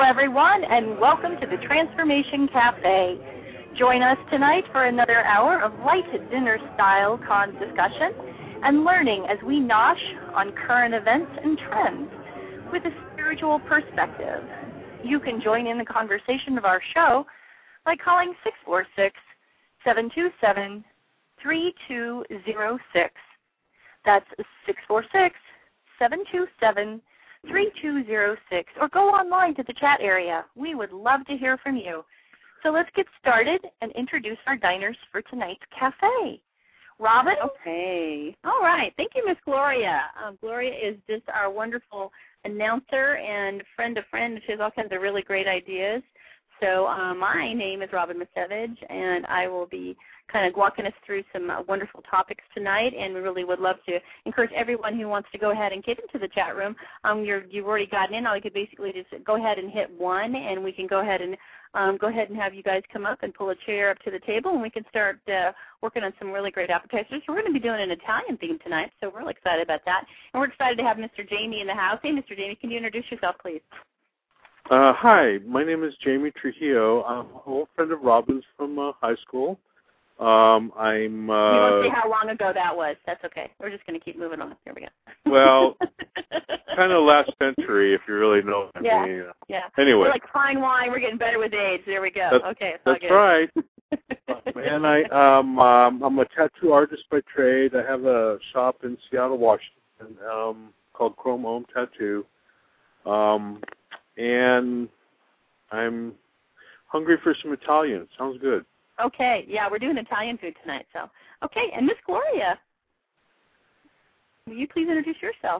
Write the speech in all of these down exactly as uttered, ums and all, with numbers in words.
everyone, and welcome to the Transformation Cafe. Join us tonight for another hour of light dinner-style con discussion and learning as we nosh on current events and trends with a spiritual perspective. You can join in the conversation of our show by calling six four six, seven two seven, three two zero six. That's six four six, seven two seven, three two zero six, or go online to the chat area. We would love to hear from you. So let's get started and introduce our diners for tonight's cafe. Robin? Okay. All right. Thank you, Miss Gloria. Um, Gloria is just our wonderful announcer and friend of friend. She has all kinds of really great ideas. So uh, my name is Robin Misevich, and I will be kind of walking us through some uh, wonderful topics tonight, and we really would love to encourage everyone who wants to go ahead and get into the chat room. Um, you're, you've already gotten in. All you could basically just go ahead and hit one, and we can go ahead and um, go ahead and have you guys come up and pull a chair up to the table, and we can start uh, working on some really great appetizers. We're going to be doing an Italian theme tonight, so we're really excited about that. And we're excited to have Mister Jamie in the house. Hey, Mister Jamie, can you introduce yourself, please? Uh, hi, my name is Jamie Trujillo. I'm an old friend of Robin's from uh, high school. Um, I'm. Uh, you won't say how long ago that was. That's okay. We're just going to keep moving on. Here we go. Well, kind of last century, if you really know what yeah, I mean. Yeah. Anyway. We're like fine wine. We're getting better with age. There we go. That's, okay. It's all that's good. right. And I, um, um, I'm a tattoo artist by trade. I have a shop in Seattle, Washington, um, called Chrome Ohm Tattoo. Um, and I'm hungry for some Italian. Sounds good. Okay, yeah, we're doing Italian food tonight. So, okay, and Miss Gloria, will you please introduce yourself?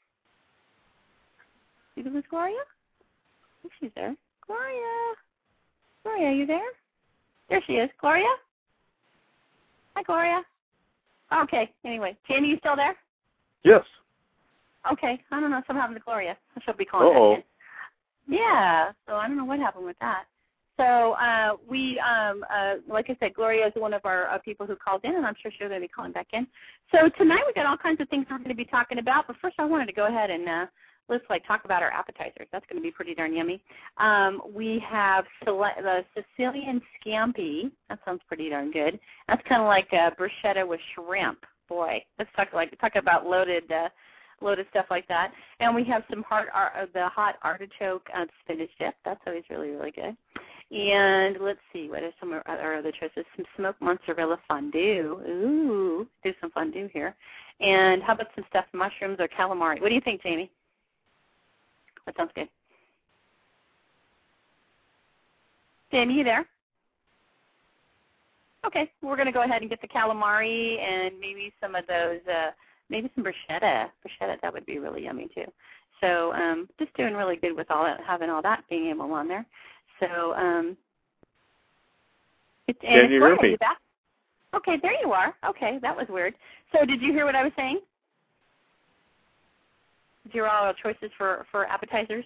See Miss Gloria? I think she's there. Gloria, Gloria, are you there? There she is. Gloria? Hi, Gloria. Okay, anyway, Jamie, you still there? Yes. Okay, I don't know. Something happened to Gloria. She'll be calling Uh-oh. back in. Yeah, so I don't know what happened with that. So uh, we, um, uh, like I said, Gloria is one of our uh, people who called in, and I'm sure she's going to be calling back in. So tonight we've got all kinds of things we're going to be talking about, but first I wanted to go ahead and uh, let's like talk about our appetizers. That's going to be pretty darn yummy. Um, we have Sile- the Sicilian Scampi. That sounds pretty darn good. That's kind of like a bruschetta with shrimp. Boy, let's talk like talk about loaded. Uh, loaded stuff like that. And we have some hard, uh, the hot artichoke uh, spinach dip. That's always really, really good. And let's see, what are some of our other choices? Some smoked mozzarella fondue. Ooh, do some fondue here. And how about some stuffed mushrooms or calamari? What do you think, Jamie? That sounds good. Jamie, you there? Okay, we're going to go ahead and get the calamari and maybe some of those uh, Maybe some bruschetta. Bruschetta, that would be really yummy too. So um, just doing really good with all that, having all that being able on there. So um, it's and Can you hear me? Back? Okay, there you are. Okay, that was weird. So did you hear what I was saying? Did you hear all our choices for, for appetizers?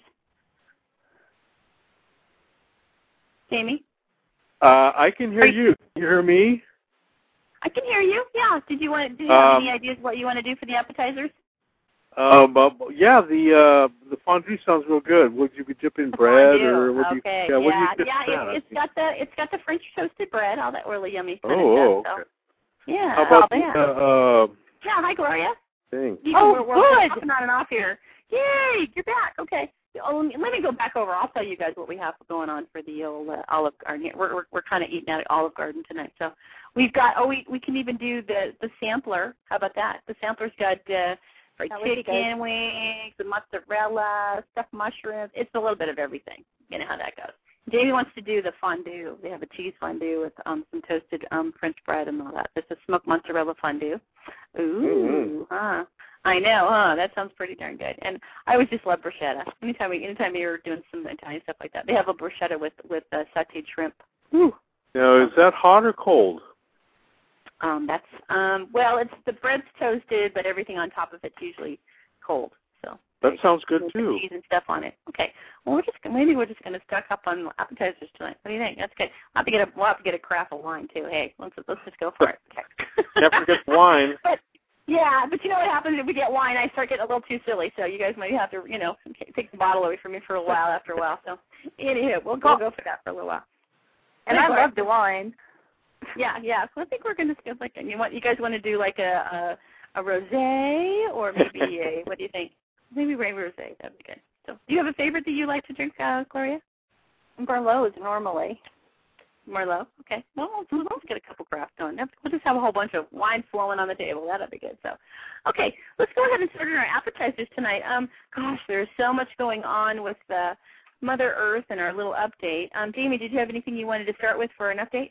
Jamie? Uh, I can hear you. you. Can you hear me? I can hear you. Yeah. Did you want? Do you have um, any ideas what you want to do for the appetizers? Um, uh, yeah, the uh, the fondue sounds real good. Would you be dipping The bread fondue. or what do okay. you? Yeah, yeah, what do you dip yeah. that? It, it's got the it's got the French toasted bread, all that really yummy kind oh, of stuff. okay. So, yeah. How about oh, yeah. the uh, yeah. Hi, Gloria. thing? You, Oh, we're, we're, good. We're on and off here. Yay! You're back. Okay. Oh, let, me, let me go back over. I'll tell you guys what we have going on for the old uh, Olive Garden here. We're we're, we're kind of eating out at Olive Garden tonight, so we've got. Oh, we we can even do the the sampler. How about that? The sampler's got uh, fried chicken wings, the mozzarella, stuffed mushrooms. It's a little bit of everything. You know how that goes. Jamie wants to do the fondue. They have a cheese fondue with um, some toasted um, French bread and all that. There's a smoked mozzarella fondue. Ooh, mm-hmm. huh? I know, huh? That sounds pretty darn good. And I always just love bruschetta. Anytime we, anytime you're doing some Italian stuff like that, they have a bruschetta with with uh, sautéed shrimp. Ooh. Now, is that hot or cold? Um, that's um, well, it's the bread's toasted, but everything on top of it's usually cold. So that sounds good too. Cheese and stuff on it. Okay. Well, we're just maybe we're just going to stock up on appetizers tonight. What do you think? That's good. We'll have to get a we'll have to get a carafe of wine too. Hey, let's let's just go for it. Okay. Can't forget wine. But Yeah, but you know what happens if we get wine? I start getting a little too silly, so you guys might have to, you know, take the bottle away from me for a while after a while. So, anywho, we'll go, go for that for a little while. And I love the wine. Yeah, yeah. So I think we're going to skip like, you want, you guys want to do like a a, a rosé or maybe a, what do you think? Maybe a rosé. That'd be good. So, do you have a favorite that you like to drink, uh, Gloria? Merlot normally. Merlot. Okay. Well, let's, let's get a couple crafts going. We'll just have a whole bunch of wine flowing on the table. That'll be good. So, okay, let's go ahead and start on our appetizers tonight. Um, gosh, there's so much going on with the Mother Earth and our little update. Um, Jamie, did you have anything you wanted to start with for an update?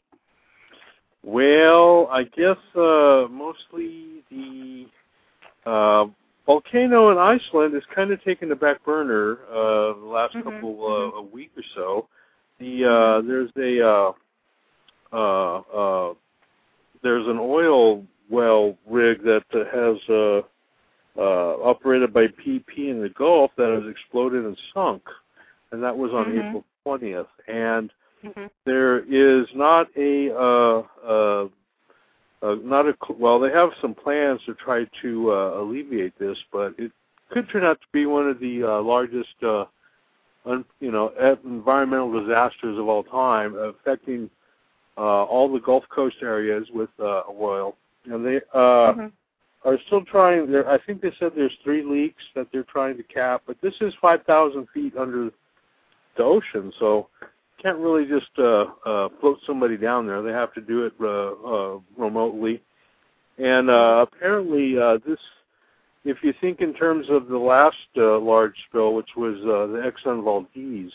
Well, I guess uh, mostly the uh, volcano in Iceland is kind of taking the back burner uh, the last mm-hmm. couple uh, mm-hmm. a week or so. The uh, there's a uh, uh, uh, there's an oil well rig that uh, has uh, uh, operated by B P in the Gulf that has exploded and sunk, and that was on mm-hmm. April twentieth. And mm-hmm. there is not a uh, uh, uh, not a well, they have some plans to try to uh, alleviate this, but it could turn out to be one of the uh, largest. Uh, Un, you know, environmental disasters of all time, affecting uh, all the Gulf Coast areas with uh, oil, and they uh, mm-hmm. are still trying. There, I think they said there's three leaks that they're trying to cap, but this is five thousand feet under the ocean, so can't really just uh, uh, float somebody down there. They have to do it uh, uh, remotely, and uh, apparently uh, this. If you think in terms of the last uh, large spill, which was uh, the Exxon Valdez,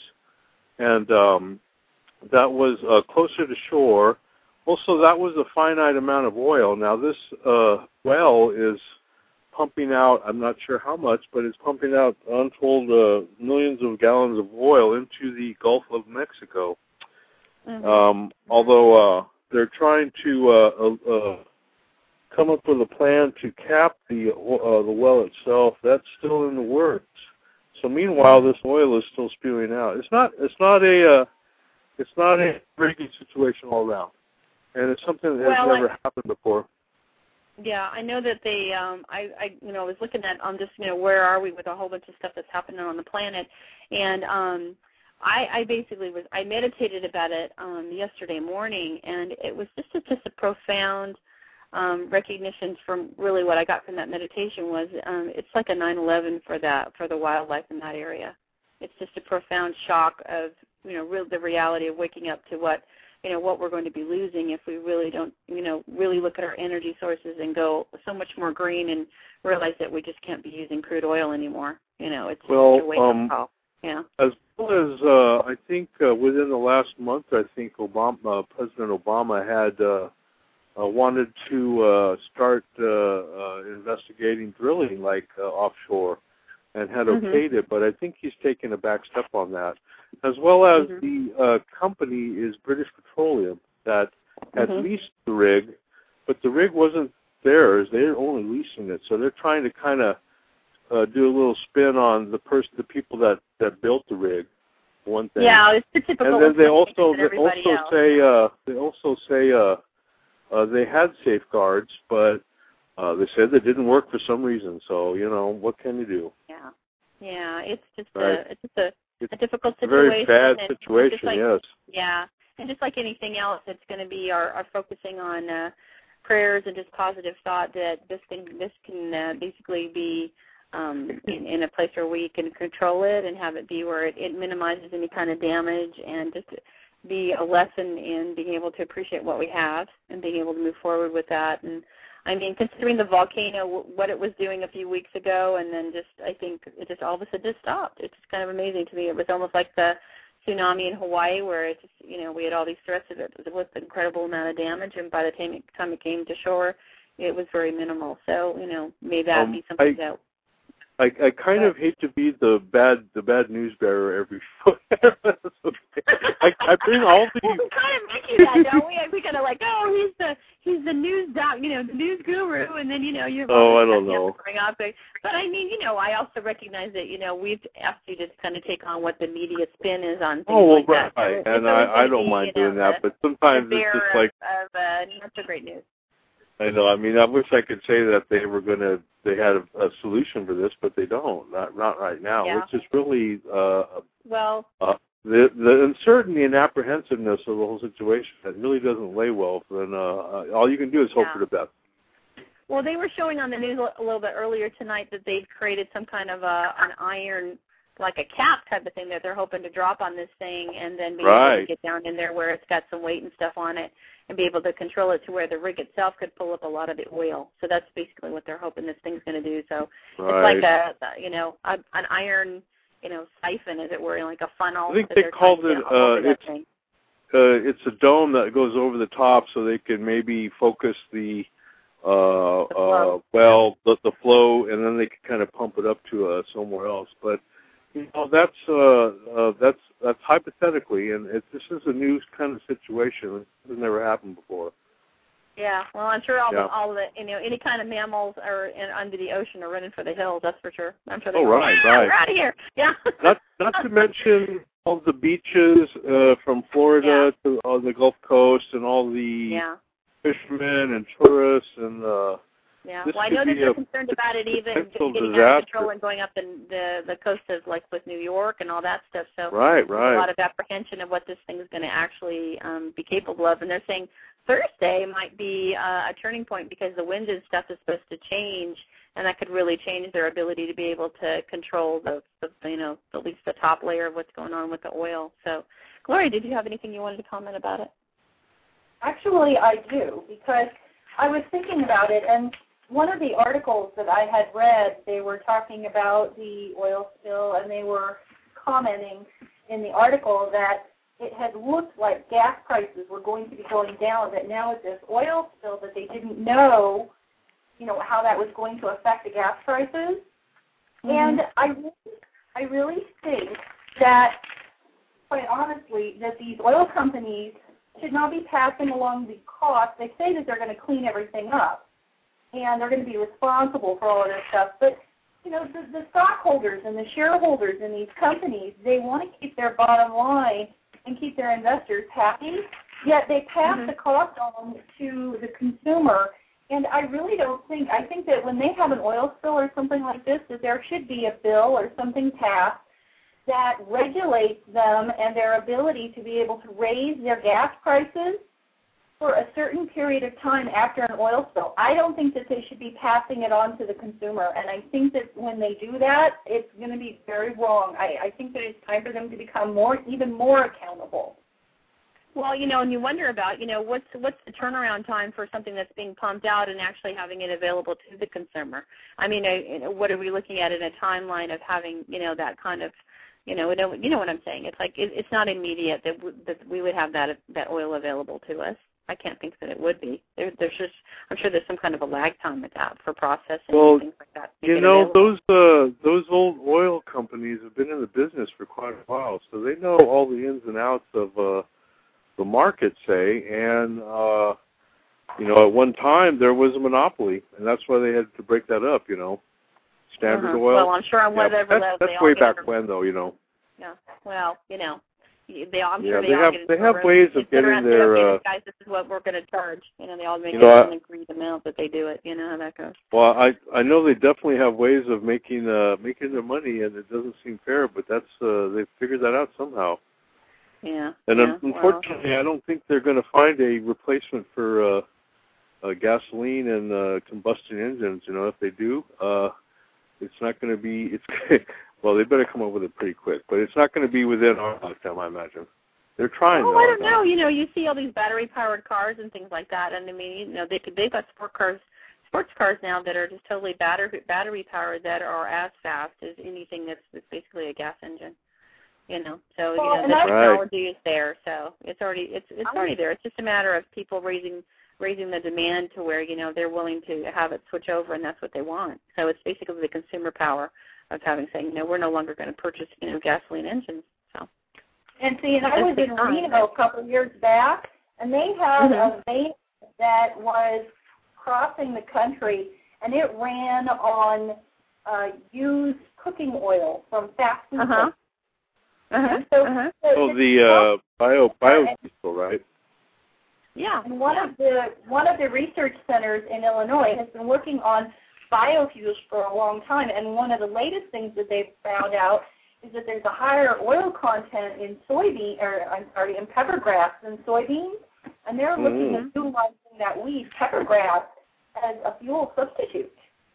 and um, that was uh, closer to shore, also that was a finite amount of oil. Now this uh, well is pumping out, I'm not sure how much, but it's pumping out untold uh, millions of gallons of oil into the Gulf of Mexico. Mm-hmm. Um, although uh, they're trying to uh, uh, come up with a plan to cap the uh, the well itself. That's still in the works. So meanwhile, this oil is still spewing out. It's not. It's not a. Uh, it's not a very good situation all around, and it's something that well, has never I, happened before. Yeah, I know that they. Um, I, I, you know, was looking at on um, just, you know, where are we with a whole bunch of stuff that's happening on the planet, and um, I, I basically was. I meditated about it um, yesterday morning, and it was just a, just a profound. Um, recognition from really what I got from that meditation was um, it's like a nine eleven for that for the wildlife in that area. It's just a profound shock of you know real the reality of waking up to what you know what we're going to be losing if we really don't you know really look at our energy sources and go so much more green and realize that we just can't be using crude oil anymore. You know, it's well, just a wake um, up call. Yeah. As well as uh, I think uh, within the last month, I think Obama, uh, President Obama had. Uh, Uh, wanted to uh, start uh, uh, investigating drilling like uh, offshore and had mm-hmm. okayed it, but I think he's taken a back step on that. As well as mm-hmm. the uh, company is British Petroleum that had mm-hmm. leased the rig, but the rig wasn't theirs. They're only leasing it. So they're trying to kind of uh, do a little spin on the person, the people that, that built the rig, one thing. Yeah, it's the typical. And then they also, they also else. say, uh, they also say, uh, Uh, they had safeguards, but uh, they said they didn't work for some reason. So you know, what can you do? Yeah, yeah, it's just right. a it's just a, it's a difficult a situation. Very bad and situation. Like, yes. Yeah, and just like anything else, it's going to be our, our focusing on uh, prayers and just positive thought that this can this can uh, basically be um, in, in a place where we can control it and have it be where it, it minimizes any kind of damage and just. Be a lesson in being able to appreciate what we have and being able to move forward with that. And I mean, considering the volcano, what it was doing a few weeks ago, and then just, I think it just all of a sudden just stopped. It's just kind of amazing to me. It was almost like the tsunami in Hawaii where it just, you know, we had all these threats of it with an incredible amount of damage, and by the time it, time it came to shore, it was very minimal. So, you know, may that um, be something I, that... I, I kind of hate to be the bad the bad news bearer every I, I bring all the. Well, we kind of make you that, don't we? We kind of like, oh, he's the he's the news doc, you know, the news guru, and then you know you have all oh, this I don't stuff know. you have to bring up. But, but I mean, you know, I also recognize that you know we've asked you to kind of take on what the media spin is on things oh, well, like right. that. So and I, I don't be, mind you know, doing that, the, but sometimes the it's just of, like of uh, not so great news. I know. I mean, I wish I could say that they were going to, they had a, a solution for this, but they don't. Not not right now. Yeah. Which is really uh, well. Uh, the the uncertainty and apprehensiveness of the whole situation, that really doesn't lay well. And uh, uh, all you can do is hope yeah. for the best. Well, they were showing on the news a little bit earlier tonight that they've created some kind of a, an iron, like a cap type of thing that they're hoping to drop on this thing and then be right. able to get down in there where it's got some weight and stuff on it and be able to control it to where the rig itself could pull up a lot of the oil. So that's basically what they're hoping this thing's going to do. So right. it's like a, you know, a, an iron, you know, siphon, as it were, like a funnel. I think they called it, uh, it's, uh, it's a dome that goes over the top so they can maybe focus the, uh, the uh, well, the, the flow, and then they can kind of pump it up to uh, somewhere else. But, you know, that's, uh, uh, that's, that's hypothetically, and it, this is a new kind of situation. This has never happened before. Yeah, well, I'm sure all yeah. the, all the, you know, any kind of mammals are in, under the ocean are running for the hills. That's for sure. I'm sure. Oh, going, right, yeah, right. We're out of here. Yeah. not, not to mention all the beaches uh, from Florida yeah. to all the Gulf Coast and all the yeah. fishermen and tourists and. Uh, yeah. Well, I know that they're concerned about it even getting disaster. out of control and going up in the the coast of like with New York and all that stuff. So right, there's right. a lot of apprehension of what this thing is going to actually um, be capable of, and they're saying Thursday might be uh, a turning point because the wind and stuff is supposed to change, and that could really change their ability to be able to control the, the you know, at least the top layer of what's going on with the oil. So, Gloria, did you have anything you wanted to comment about it? Actually, I do, because I was thinking about it, and one of the articles that I had read, they were talking about the oil spill, and they were commenting in the article that it had looked like gas prices were going to be going down, that now with this oil spill that they didn't know, you know, how that was going to affect the gas prices. Mm-hmm. And I really, I really think that, quite honestly, that these oil companies should not be passing along the cost. They say that they're going to clean everything up, and they're going to be responsible for all of this stuff. But, you know, the, the stockholders and the shareholders in these companies, they want to keep their bottom line and keep their investors happy, yet they pass mm-hmm. the cost on to the consumer. And I really don't think, I think that when they have an oil spill or something like this, that there should be a bill or something passed that regulates them and their ability to be able to raise their gas prices for a certain period of time after an oil spill. I don't think that they should be passing it on to the consumer, and I think that when they do that, it's going to be very wrong. I, I think that it's time for them to become more, even more accountable. Well, you know, and you wonder about, you know, what's what's the turnaround time for something that's being pumped out and actually having it available to the consumer? I mean, uh, what are we looking at in a timeline of having, you know, that kind of, you know, you know what I'm saying? It's like it, it's not immediate that w- that we would have that that oil available to us. I can't think that it would be. There, there's just, I'm sure there's some kind of a lag time with that for processing well, and things like that. You know, those uh, those old oil companies have been in the business for quite a while, so they know all the ins and outs of uh, the market, say, and, uh, you know, at one time there was a monopoly, and that's why they had to break that up, you know, Standard uh-huh. Oil. Well, I'm sure on yeah, whatever that's, level that's they way all back get when, though, you know. Yeah, well, you know. They, I'm yeah, sure they, they all have get they have ways of getting around, their. Okay, uh, guys, this is what we're going to charge. You know, they all make you it know, an agreed amount that they do it. You know how that goes. Well, I I know they definitely have ways of making uh making their money, and it doesn't seem fair, but that's uh they've figured that out somehow. Yeah. And yeah, unfortunately, well. I don't think they're going to find a replacement for uh, uh gasoline and uh, combustion engines. You know, if they do, uh, it's not going to be. It's well, they better come up with it pretty quick, but it's not going to be within our lifetime, I imagine. They're trying. Well, though, I don't know. You know, you see all these battery-powered cars and things like that, and I mean, you know, they could they've got sport cars, sports cars now that are just totally battery battery powered that are as fast as anything that's, that's basically a gas engine. You know, so well, you know the technology right. is there, so it's already it's it's already there. It's just a matter of people raising raising the demand to where you know they're willing to have it switch over, and that's what they want. So it's basically the consumer power of having saying, you know, we're no longer going to purchase you know gasoline engines. So. And see, and I was in Reno a couple of years back, and they had mm-hmm. a van that was crossing the country, and it ran on uh, used cooking oil from fast food. Uh-huh. Uh-huh. So, uh-huh. so oh, the uh, bio biodiesel, right? Yeah. And one of the one of the research centers in Illinois has been working on biofuels for a long time, and one of the latest things that they've found out is that there's a higher oil content in soybean or I'm sorry, in peppergrass than soybeans, and they're mm. looking at utilizing that weed, peppergrass, as a fuel substitute.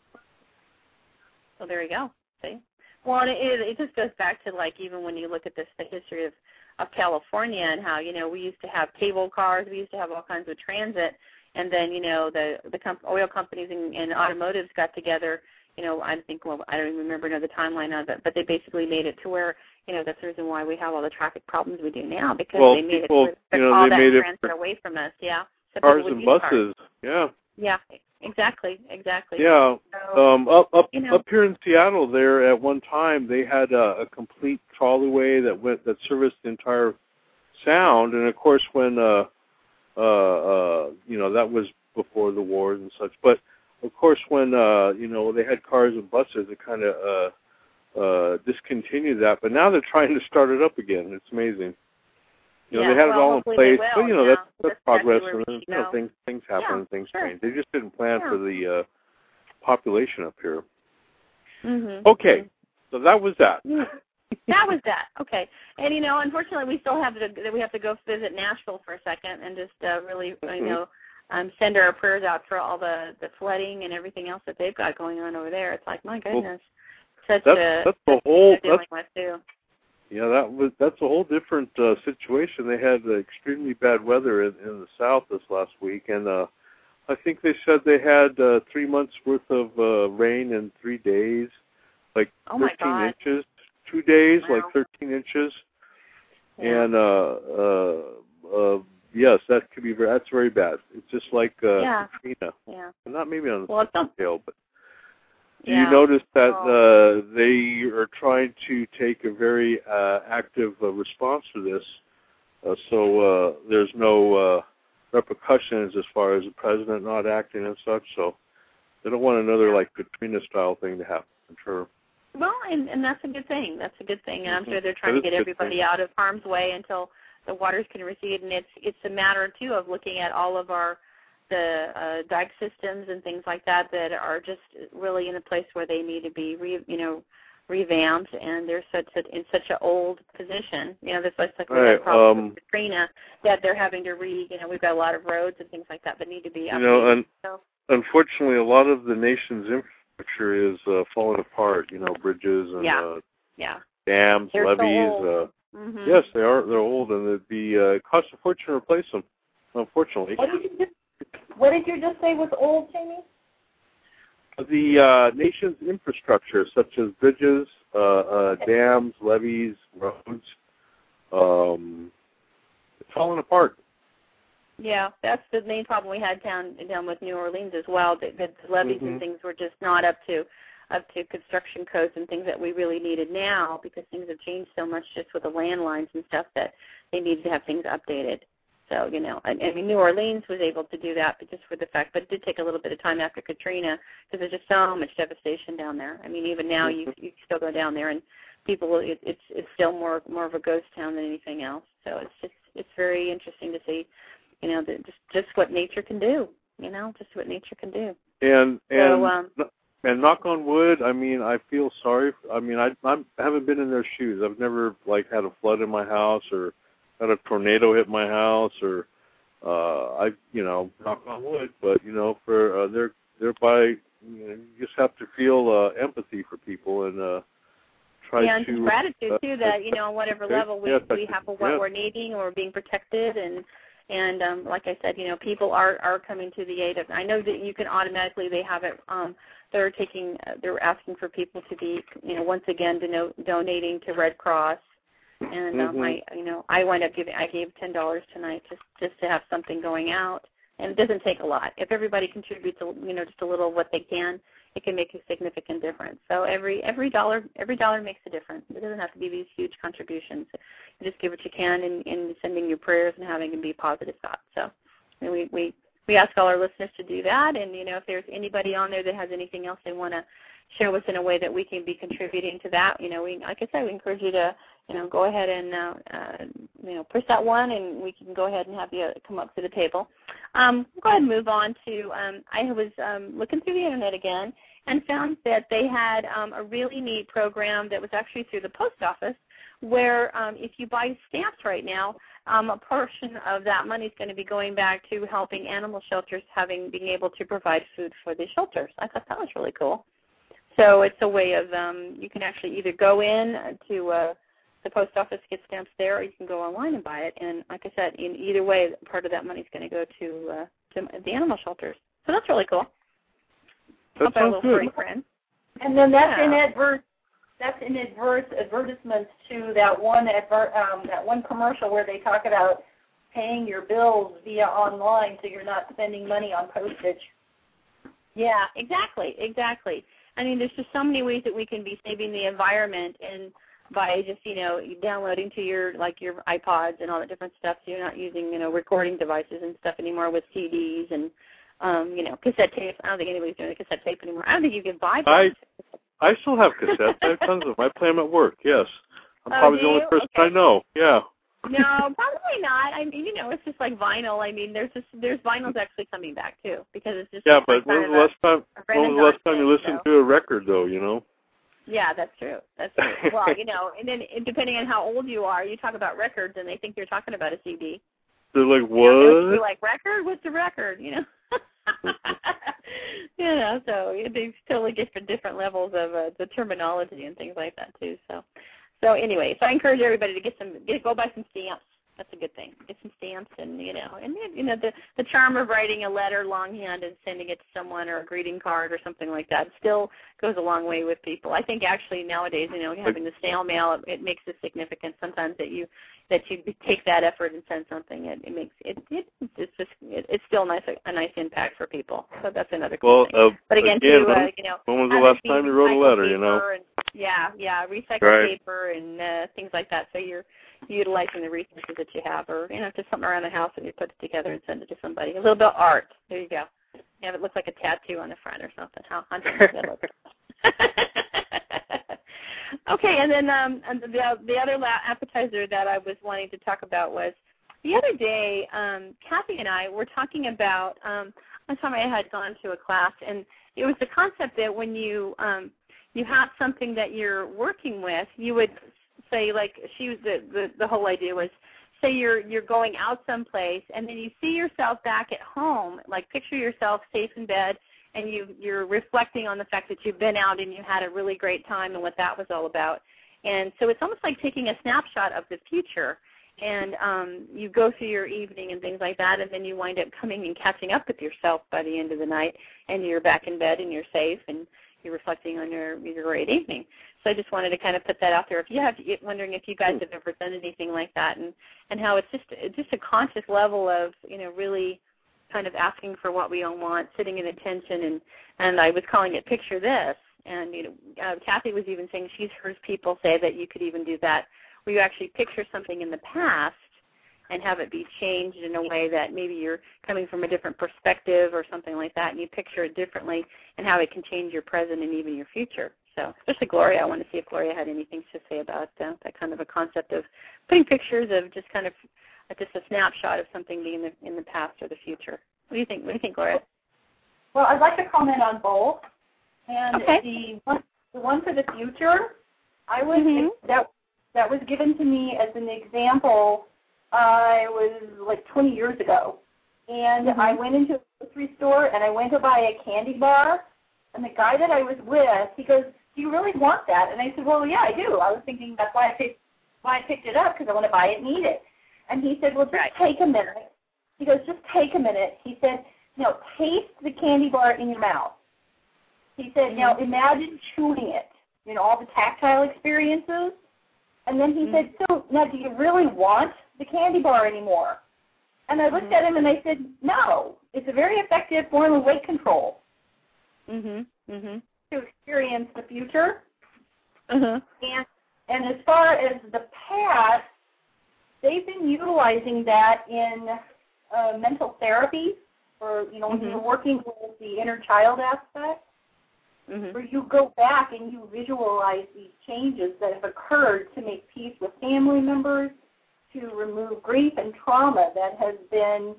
So there you go. See? Well, and it, it just goes back to, like, even when you look at this, the history of, of California and how, you know, we used to have cable cars, we used to have all kinds of transit, and then, you know, the the comp- oil companies and, and automotives got together. You know, I think, well, I don't even remember another timeline of it, but they basically made it to where, you know, that's the reason why we have all the traffic problems we do now, because well, they made people, it to you know, all they that made transfer it away from us, yeah. So cars and buses, cars. yeah. Yeah, exactly, exactly. Yeah, so, um, up up you know. up here in Seattle, there at one time they had a, a complete trolleyway that went that serviced the entire Sound, and of course when uh, uh, uh, you know that was before the wars and such. But of course when uh, you know they had cars and buses, it kind of uh, uh, discontinued that. But now they're trying to start it up again. It's amazing. You know, yeah, they had well, it all in place, but you know yeah. that's, that's, that's progress, exactly and you know go. things things happen yeah, and things sure. change. They just didn't plan yeah. for the uh, population up here. Mm-hmm. Okay, so that was that. That was that. Okay, and you know, unfortunately, we still have to we have to go visit Nashville for a second and just uh, really, mm-hmm. you know, um, send our prayers out for all the, the flooding and everything else that they've got going on over there. It's like, my goodness, well, such that's, a that's the whole. dealing That's, with too. Yeah, that was that's a whole different uh, situation. They had uh, extremely bad weather in, in the south this last week, and uh, I think they said they had uh, three months worth of uh, rain in three days, like oh my thirteen God. inches. Two days, wow. like thirteen inches, yeah. and uh, uh, uh, yes, that could be very. That's very bad. It's just like uh, yeah. Katrina. Yeah. Not maybe on well, a scale, but. Do yeah. you notice that oh. uh, they are trying to take a very uh, active uh, response to this, uh, so uh, there's no uh, repercussions as far as the president not acting and such, so they don't want another like Katrina-style thing to happen, I'm sure. Well, and, and that's a good thing. That's a good thing, and I'm mm-hmm. sure they're trying that to get everybody out of harm's way until the waters can recede, and it's it's a matter, too, of looking at all of our the uh, dike systems and things like that that are just really in a place where they need to be, re, you know, revamped, and they're such a, in such an old position. You know, this looks like we right, had problems um, with Katrina that they're having to re, you know, we've got a lot of roads and things like that that need to be updated. You know, un- so. unfortunately, a lot of the nation's infrastructure is uh, falling apart. You know, bridges and yeah. uh, yeah. dams, they're levees. So uh, mm-hmm. Yes, they are. They're old, and it'd be uh, it costs a fortune to replace them. Unfortunately. What did you just What did you just say was old, Jamie? The uh, nation's infrastructure, such as bridges, uh, uh, dams, levees, roads, um, it's falling apart. Yeah, that's the main problem we had down down with New Orleans as well. That the levees mm-hmm. and things were just not up to up to construction codes and things that we really needed now, because things have changed so much just with the landlines and stuff that they needed to have things updated. So, you know, I, I mean, New Orleans was able to do that, but just for the fact, but it did take a little bit of time after Katrina, because there's just so much devastation down there. I mean, even now you you still go down there and people, it, it's it's still more more of a ghost town than anything else. So it's just it's very interesting to see, you know, the, just just what nature can do. You know, just what nature can do. And and so, um, and knock on wood, I mean, I feel sorry. For, I mean, I I'm, I haven't been in their shoes. I've never like had a flood in my house or had a tornado hit my house, or uh, I, you know, knock on wood. But you know, for uh, they're they're by, you know, you just have to feel uh, empathy for people and uh, try yeah, and to gratitude uh, too. That, you know, on whatever okay. level we yeah, we have what yeah. we're needing or being protected, and and um, like I said, you know, people are are coming to the aid of. I know that you can automatically they have it. Um, they're taking uh, they're asking for people to be, you know, once again to donating to Red Cross. And um, mm-hmm. I, you know, I wind up giving. I gave ten dollars tonight just just to have something going out, and it doesn't take a lot. If everybody contributes, a, you know, just a little of what they can, it can make a significant difference. So every every dollar every dollar makes a difference. It doesn't have to be these huge contributions. You just give what you can, and, and sending your prayers and having them be positive thoughts. So, and we we we ask all our listeners to do that. And you know, if there's anybody on there that has anything else they want to show us in a way that we can be contributing to that. You know, we, like I said, we encourage you to, you know, go ahead and, uh, uh, you know, push that one, and we can go ahead and have you come up to the table. Um, we'll go ahead and move on to, um, I was um, looking through the Internet again and found that they had um, a really neat program that was actually through the post office where um, if you buy stamps right now, um, a portion of that money is going to be going back to helping animal shelters having being able to provide food for the shelters. I thought that was really cool. So it's a way of, um, you can actually either go in to uh, the post office, get stamps there, or you can go online and buy it. And like I said, in either way, part of that money is going to go to, uh, to the animal shelters. So that's really cool. That Hope sounds good. Friend. And then that's Yeah. in adverse. That's in adverse advertisements to that one adver- um, that one commercial where they talk about paying your bills via online, so you're not spending money on postage. Yeah, exactly, exactly. I mean, there's just so many ways that we can be saving the environment, and by just, you know, downloading to your, like, your iPods and all that different stuff, so you're not using, you know, recording devices and stuff anymore with C Ds and, um, you know, cassette tapes. I don't think anybody's doing a cassette tape anymore. I don't think you can buy I, them. I still have cassettes. I have tons of them. I play them at work, yes. I'm Oh, probably do the only you? person Okay. I know, yeah. No, probably not. I mean, you know, it's just like vinyl. I mean, there's just, there's vinyls actually coming back, too, because it's just Yeah, like but when was the last time, when was the last time you listened so. to a record, though, you know? Yeah, that's true. That's true. Well, you know, and then depending on how old you are, you talk about records, and they think you're talking about a C D. They're like, what? You know, they're like, record? What's a record? You know? you know, so they totally different different levels of uh, the terminology and things like that too. So, so anyway, so I encourage everybody to get some, get go buy some stamps. That's a good thing. Get some stamps, and you know, and you know, the the charm of writing a letter longhand and sending it to someone, or a greeting card or something like that, still goes a long way with people. I think actually nowadays, you know, having the snail mail, it, it makes it significant sometimes that you that you take that effort and send something. It, it makes it, it it's just it, it's still nice a nice impact for people. So that's another cool well, thing. uh, But again, again too, uh, when, you know, when was the have last it be time you wrote a recycled letter, you know? paper and, yeah, yeah, recycled Right. paper and uh, things like that. So you're utilizing the resources that you have, or you know, just something around the house and you put it together and send it to somebody. A little bit of art. There you go. You have it look like a tattoo on the front or something. How Okay, and then um, and the the other la- appetizer that I was wanting to talk about was the other day. Um, Kathy and I were talking about. Um, one time I had gone to a class, and it was the concept that when you um, you have something that you're working with, you would say, like, she was the, the the whole idea was, say you're you're going out someplace, and then you see yourself back at home, like picture yourself safe in bed, and you you're reflecting on the fact that you've been out and you had a really great time and what that was all about. And so it's almost like taking a snapshot of the future, and um, you go through your evening and things like that, and then you wind up coming and catching up with yourself by the end of the night, and you're back in bed and you're safe and you're reflecting on your your great evening. So I just wanted to kind of put that out there. If you have, wondering if you guys have ever done anything like that, and, and how it's just it's just a conscious level of, you know, really kind of asking for what we all want, sitting in attention, and, and I was calling it Picture This. And, you know, uh, Kathy was even saying she's heard people say that you could even do that, where you actually picture something in the past and have it be changed in a way that maybe you're coming from a different perspective or something like that, and you picture it differently, and how it can change your present and even your future. So, especially Gloria, I want to see if Gloria had anything to say about uh, that kind of a concept of putting pictures of just kind of uh, just a snapshot of something being in the, in the past or the future. What do you think? What do you think, Gloria? Well, I'd like to comment on both. And okay. the one, the one for the future, I was mm-hmm. that that was given to me as an example. I was like twenty years ago, and mm-hmm. I went into a grocery store and I went to buy a candy bar, and the guy that I was with, he goes, "Do you really want that?" And I said, "Well, yeah, I do. I was thinking that's why I picked why I picked it up, because I want to buy it and eat it." And he said, "Well, just right. take a minute." He goes, "Just take a minute." He said, "No, taste the candy bar in your mouth." He said, mm-hmm. "Now imagine chewing it, you know, all the tactile experiences." And then he mm-hmm. said, "So now do you really want the candy bar anymore?" And I looked mm-hmm. at him and I said, "No, it's a very effective form of weight control." Mhm. Mhm. To experience the future. Uh-huh. And and as far as the past, they've been utilizing that in uh, mental therapy, or you know, mm-hmm. when you're working with the inner child aspect. mm-hmm. where you go back and you visualize these changes that have occurred to make peace with family members, to remove grief and trauma that has been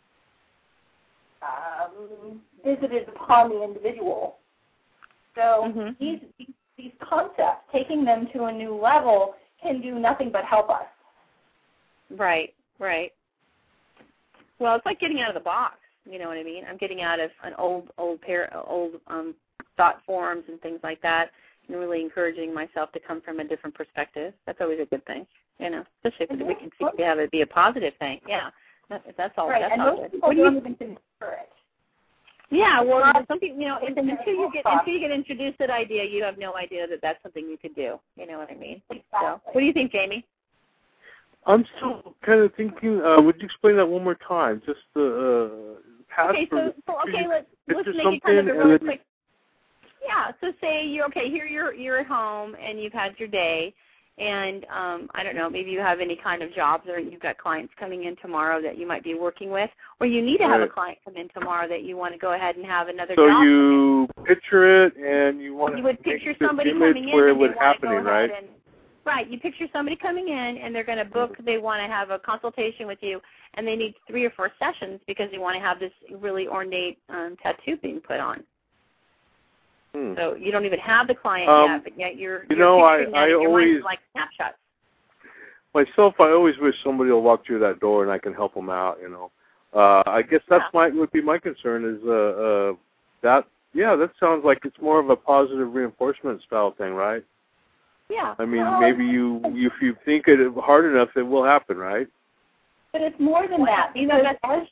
um, visited upon the individual. So mm-hmm. these, these these concepts, taking them to a new level, can do nothing but help us. Right, right. Well, it's like getting out of the box. You know what I mean? I'm getting out of an old, old pair, old um, thought forms and things like that, and really encouraging myself to come from a different perspective. That's always a good thing, you know. Especially if we can see we have it be a positive thing. Yeah, that, that's all. Right, that's and all most good. people don't even consider it. Yeah, well, something, you know, until you get until you get introduced to the idea, you have no idea that that's something you could do. You know what I mean? Exactly. So, what do you think, Jamie? I'm still kind of thinking. Uh, would you explain that one more time? Just the uh, past. Okay, so, so okay, let's let's make it kind of a and really then- quick. Yeah, so say you're okay. Here you're you're at home and you've had your day, and um, I don't know, maybe you have any kind of jobs or you've got clients coming in tomorrow that you might be working with, or you need to have Right. a client come in tomorrow that you want to go ahead and have another So job. you picture it, and you want You to would make picture this somebody image coming in where it and they would want to go happening, ahead right? and right. You picture somebody coming in and they're going to book. They want to have a consultation with you, and they need three or four sessions because they want to have this really ornate um, tattoo being put on. Hmm. So you don't even have the client Um, yet, but yet you're, you you're know, I- picturing that I in your always- mind like snapshots. Myself, I always wish somebody will walk through that door and I can help them out. You know, uh, I guess that's Yeah. my would be my concern is uh, uh, that. Yeah, that sounds like it's more of a positive reinforcement style thing, right? Yeah. I mean, Well, maybe you, if you think it hard enough, it will happen, right? But it's more than that. You know, Because as,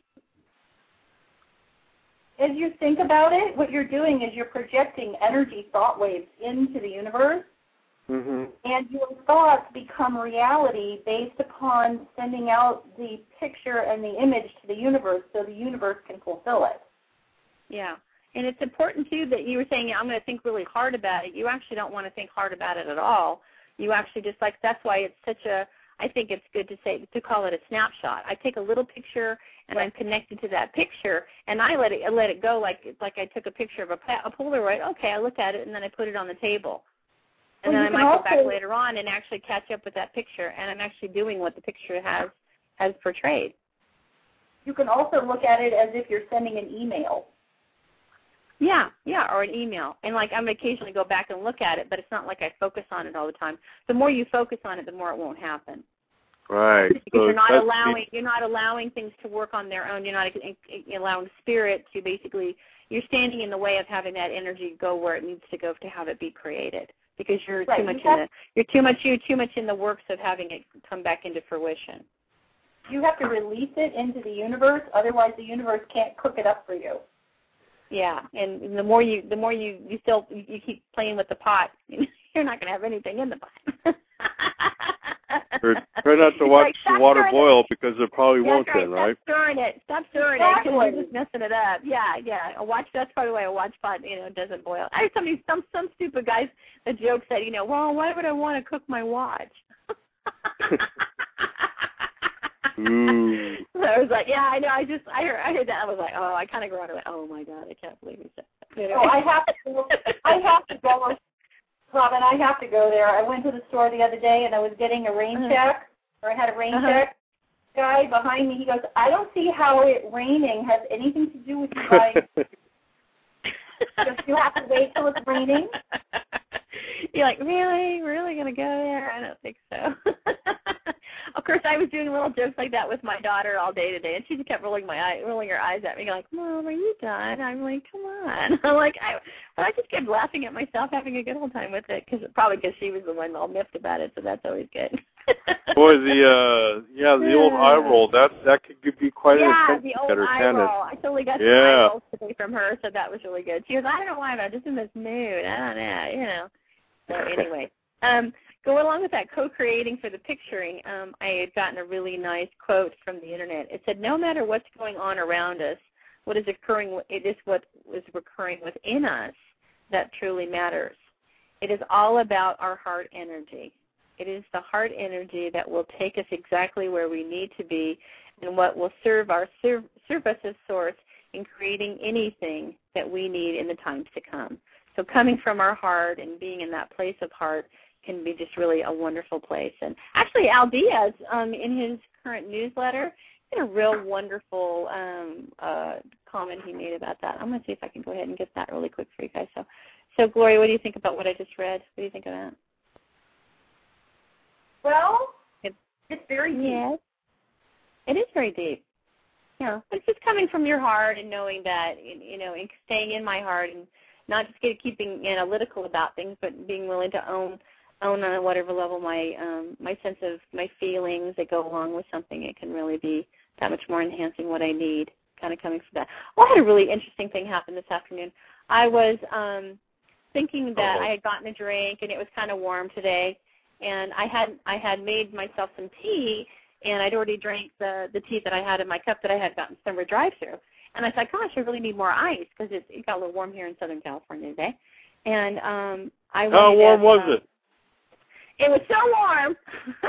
as you think about it, what you're doing is you're projecting energy thought waves into the universe, Mm-hmm. and your thoughts become reality based upon sending out the picture and the image to the universe so the universe can fulfill it. Yeah. And it's important, too, that you were saying, I'm going to think really hard about it. You actually don't want to think hard about it at all. You actually just like, that's why it's such a, I think it's good to say, to call it a snapshot. I take a little picture and I'm connected to that picture, and I let it I let it go like like I took a picture of a, a Polaroid. Okay, I look at it, and then I put it on the table. And Well, then you I can might also- go back later on and actually catch up with that picture, and I'm actually doing what the picture has has portrayed. You can also look at it as if you're sending an email. Yeah, yeah, or an email. And like I'm occasionally go back and look at it, but it's not like I focus on it all the time. The more you focus on it, the more it won't happen. Right. Because So you're not that's allowing you're not allowing things to work on their own. You're not allowing spirit to basically. You're standing in the way of having that energy go where it needs to go to have it be created. Because you're Right, too much you in the you're too much you're too much in the works of having it come back into fruition. You have to release it into the universe, otherwise the universe can't cook it up for you. Yeah, and the more you the more you you still you keep playing with the pot, you're not going to have anything in the pot. Or try not to It's watch like, the stop water stirring boil because it probably it. won't That's right. then, right? Stop stirring it. Stop stirring Exactly. it because you're just messing it up. Yeah, yeah. A watch. That's probably why a watch pot, you know, doesn't boil. I somebody some some stupid guys a joke said, you know, well, why would I want to cook my watch? Ooh. So I was like, yeah, I know. I just I heard I heard that. I was like, oh, I kind of groaned. I went, oh my god, I can't believe he said that. You know? Oh, I have to. I have to go, Robin. I have to go there. I went to the store the other day and I was getting a rain Uh-huh. check, or I had a rain Uh-huh. check. Guy behind me, he goes, I don't see how it raining has anything to do with you guys. Just you have to wait till it's raining. You're like, really? We're really going to go there? I don't think so. Of course, I was doing little jokes like that with my daughter all day today, and she just kept rolling my eye, rolling her eyes at me, like, Mom, are you done? I'm like, come on. I'm like, I, but I just kept laughing at myself, having a good old time with it, because probably because she was the one all miffed about it, so that's always good. Boy, the uh, yeah, the old eye roll. That that could give you quite an Yeah, attention the old getter, eye can roll. I totally got some Yeah. eye rolls today from her, so that was really good. She goes, I don't know why, but I'm just in this mood. I don't know, you know. So anyway, um, go along with that co-creating for the picturing. Um, I had gotten a really nice quote from the internet. It said, no matter what's going on around us, what is occurring, it is what is recurring within us that truly matters. It is all about our heart energy. It is the heart energy that will take us exactly where we need to be and what will serve our serve, serve us as source in creating anything that we need in the times to come. So coming from our heart and being in that place of heart can be just really a wonderful place. And actually, Al Diaz, um, in his current newsletter, had a real wonderful um, uh, comment he made about that. I'm going to see if I can go ahead and get that really quick for you guys. So, so Gloria, what do you think about what I just read? What do you think of that? Well, it's, it's very deep. Yes. It is very deep. Yeah, it's just coming from your heart and knowing that, you know, and staying in my heart and not just get, keeping analytical about things, but being willing to own own on whatever level my um, my sense of my feelings that go along with something. It can really be that much more enhancing what I need, kind of coming from that. Well, I had a really interesting thing happen this afternoon. I was um, thinking that oh. I had gotten a drink and it was kind of warm today, and I had I had made myself some tea, and I'd already drank the, the tea that I had in my cup that I had gotten from a drive-thru. And I thought, gosh, I really need more ice because it, it got a little warm here in Southern California today. And um, I How warm to, was uh, it? It was so warm.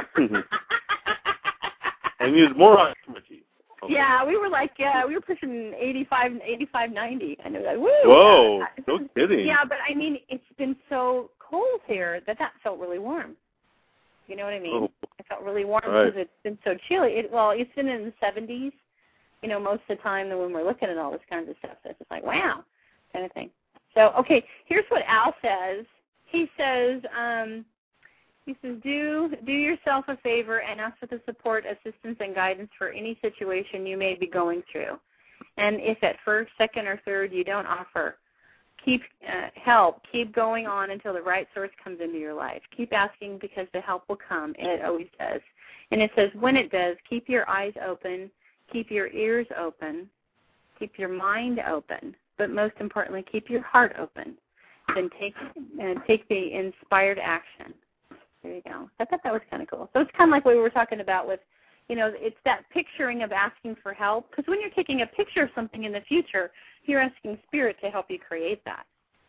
And you used more ice for tea. Okay. Yeah, we were like, uh, we were pushing eighty-five, eighty-five, ninety. And it was like, woo. Whoa, Uh, no kidding. Yeah, but I mean, it's been so cold here that that felt really warm. You know what I mean? Oh. It felt really warm Right. because it's been so chilly. It, well, it's been in the seventies, you know, most of the time when we're looking at all this kinds of stuff. So it's just like, wow, kind of thing. So, okay, here's what Al says. He says, um, he says, do, do yourself a favor and ask for the support, assistance, and guidance for any situation you may be going through. And if at first, second, or third you don't offer, keep uh, help. Keep going on until the right source comes into your life. Keep asking because the help will come, and it always does. And it says when it does, keep your eyes open, keep your ears open, keep your mind open, but most importantly, keep your heart open. Then take uh, take the inspired action. There you go. I thought that was kind of cool. So it's kind of like what we were talking about with, you know, it's that picturing of asking for help. Because when you're taking a picture of something in the future, you're asking Spirit to help you create that.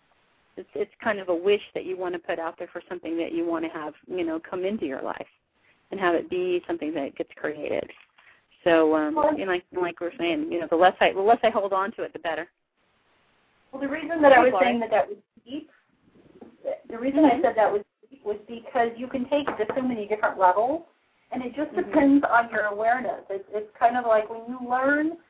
It's it's kind of a wish that you want to put out there for something that you want to have, you know, come into your life and have it be something that gets created. So, um, you know, like like we're saying, you know, the less I the less I hold on to it, the better. Well, the reason that I was saying that that was deep, the reason mm-hmm. I said that was deep was because you can take it to so many different levels, and it just mm-hmm. depends on your awareness. It's, it's kind of like when you learn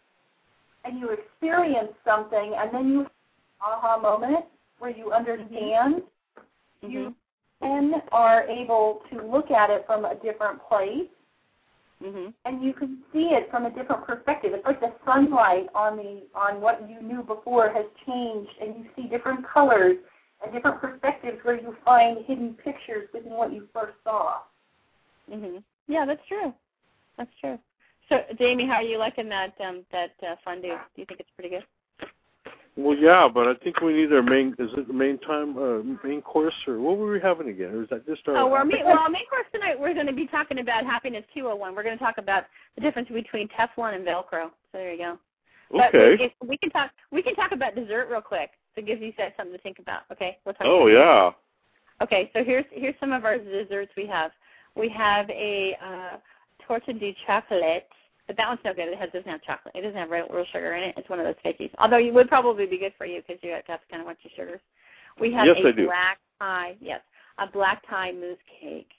and you experience something, and then you have an aha moment where you understand, mm-hmm. you then are able to look at it from a different place. Mm-hmm. And you can see it from a different perspective. It's like the sunlight on the on what you knew before has changed, and you see different colors and different perspectives where you find hidden pictures within what you first saw. Mhm. Yeah, that's true. That's true. So, Jamie, how are you liking that um, that uh, fondue? Do you think it's pretty good? Well, yeah, but I think we need our main. Is it the main time, uh, main course, or what were we having again? Or is that just our? Oh, we're main, well, main course tonight. We're going to be talking about Happiness two oh one. We're going to talk about the difference between Teflon and Velcro. So there you go. Okay. But if we can talk. We can talk about dessert real quick. So it gives you guys something to think about. Okay. We'll talk oh about yeah. Dessert. Okay. So here's here's some of our desserts we have. We have a uh, torta de chocolate. But that one's no good. It has, doesn't have chocolate. It doesn't have real, real sugar in it. It's one of those fakies. Although it would probably be good for you because you have to kind of watch your sugars. We have yes, a I do. black tie. Yes, a black tie mousse cake.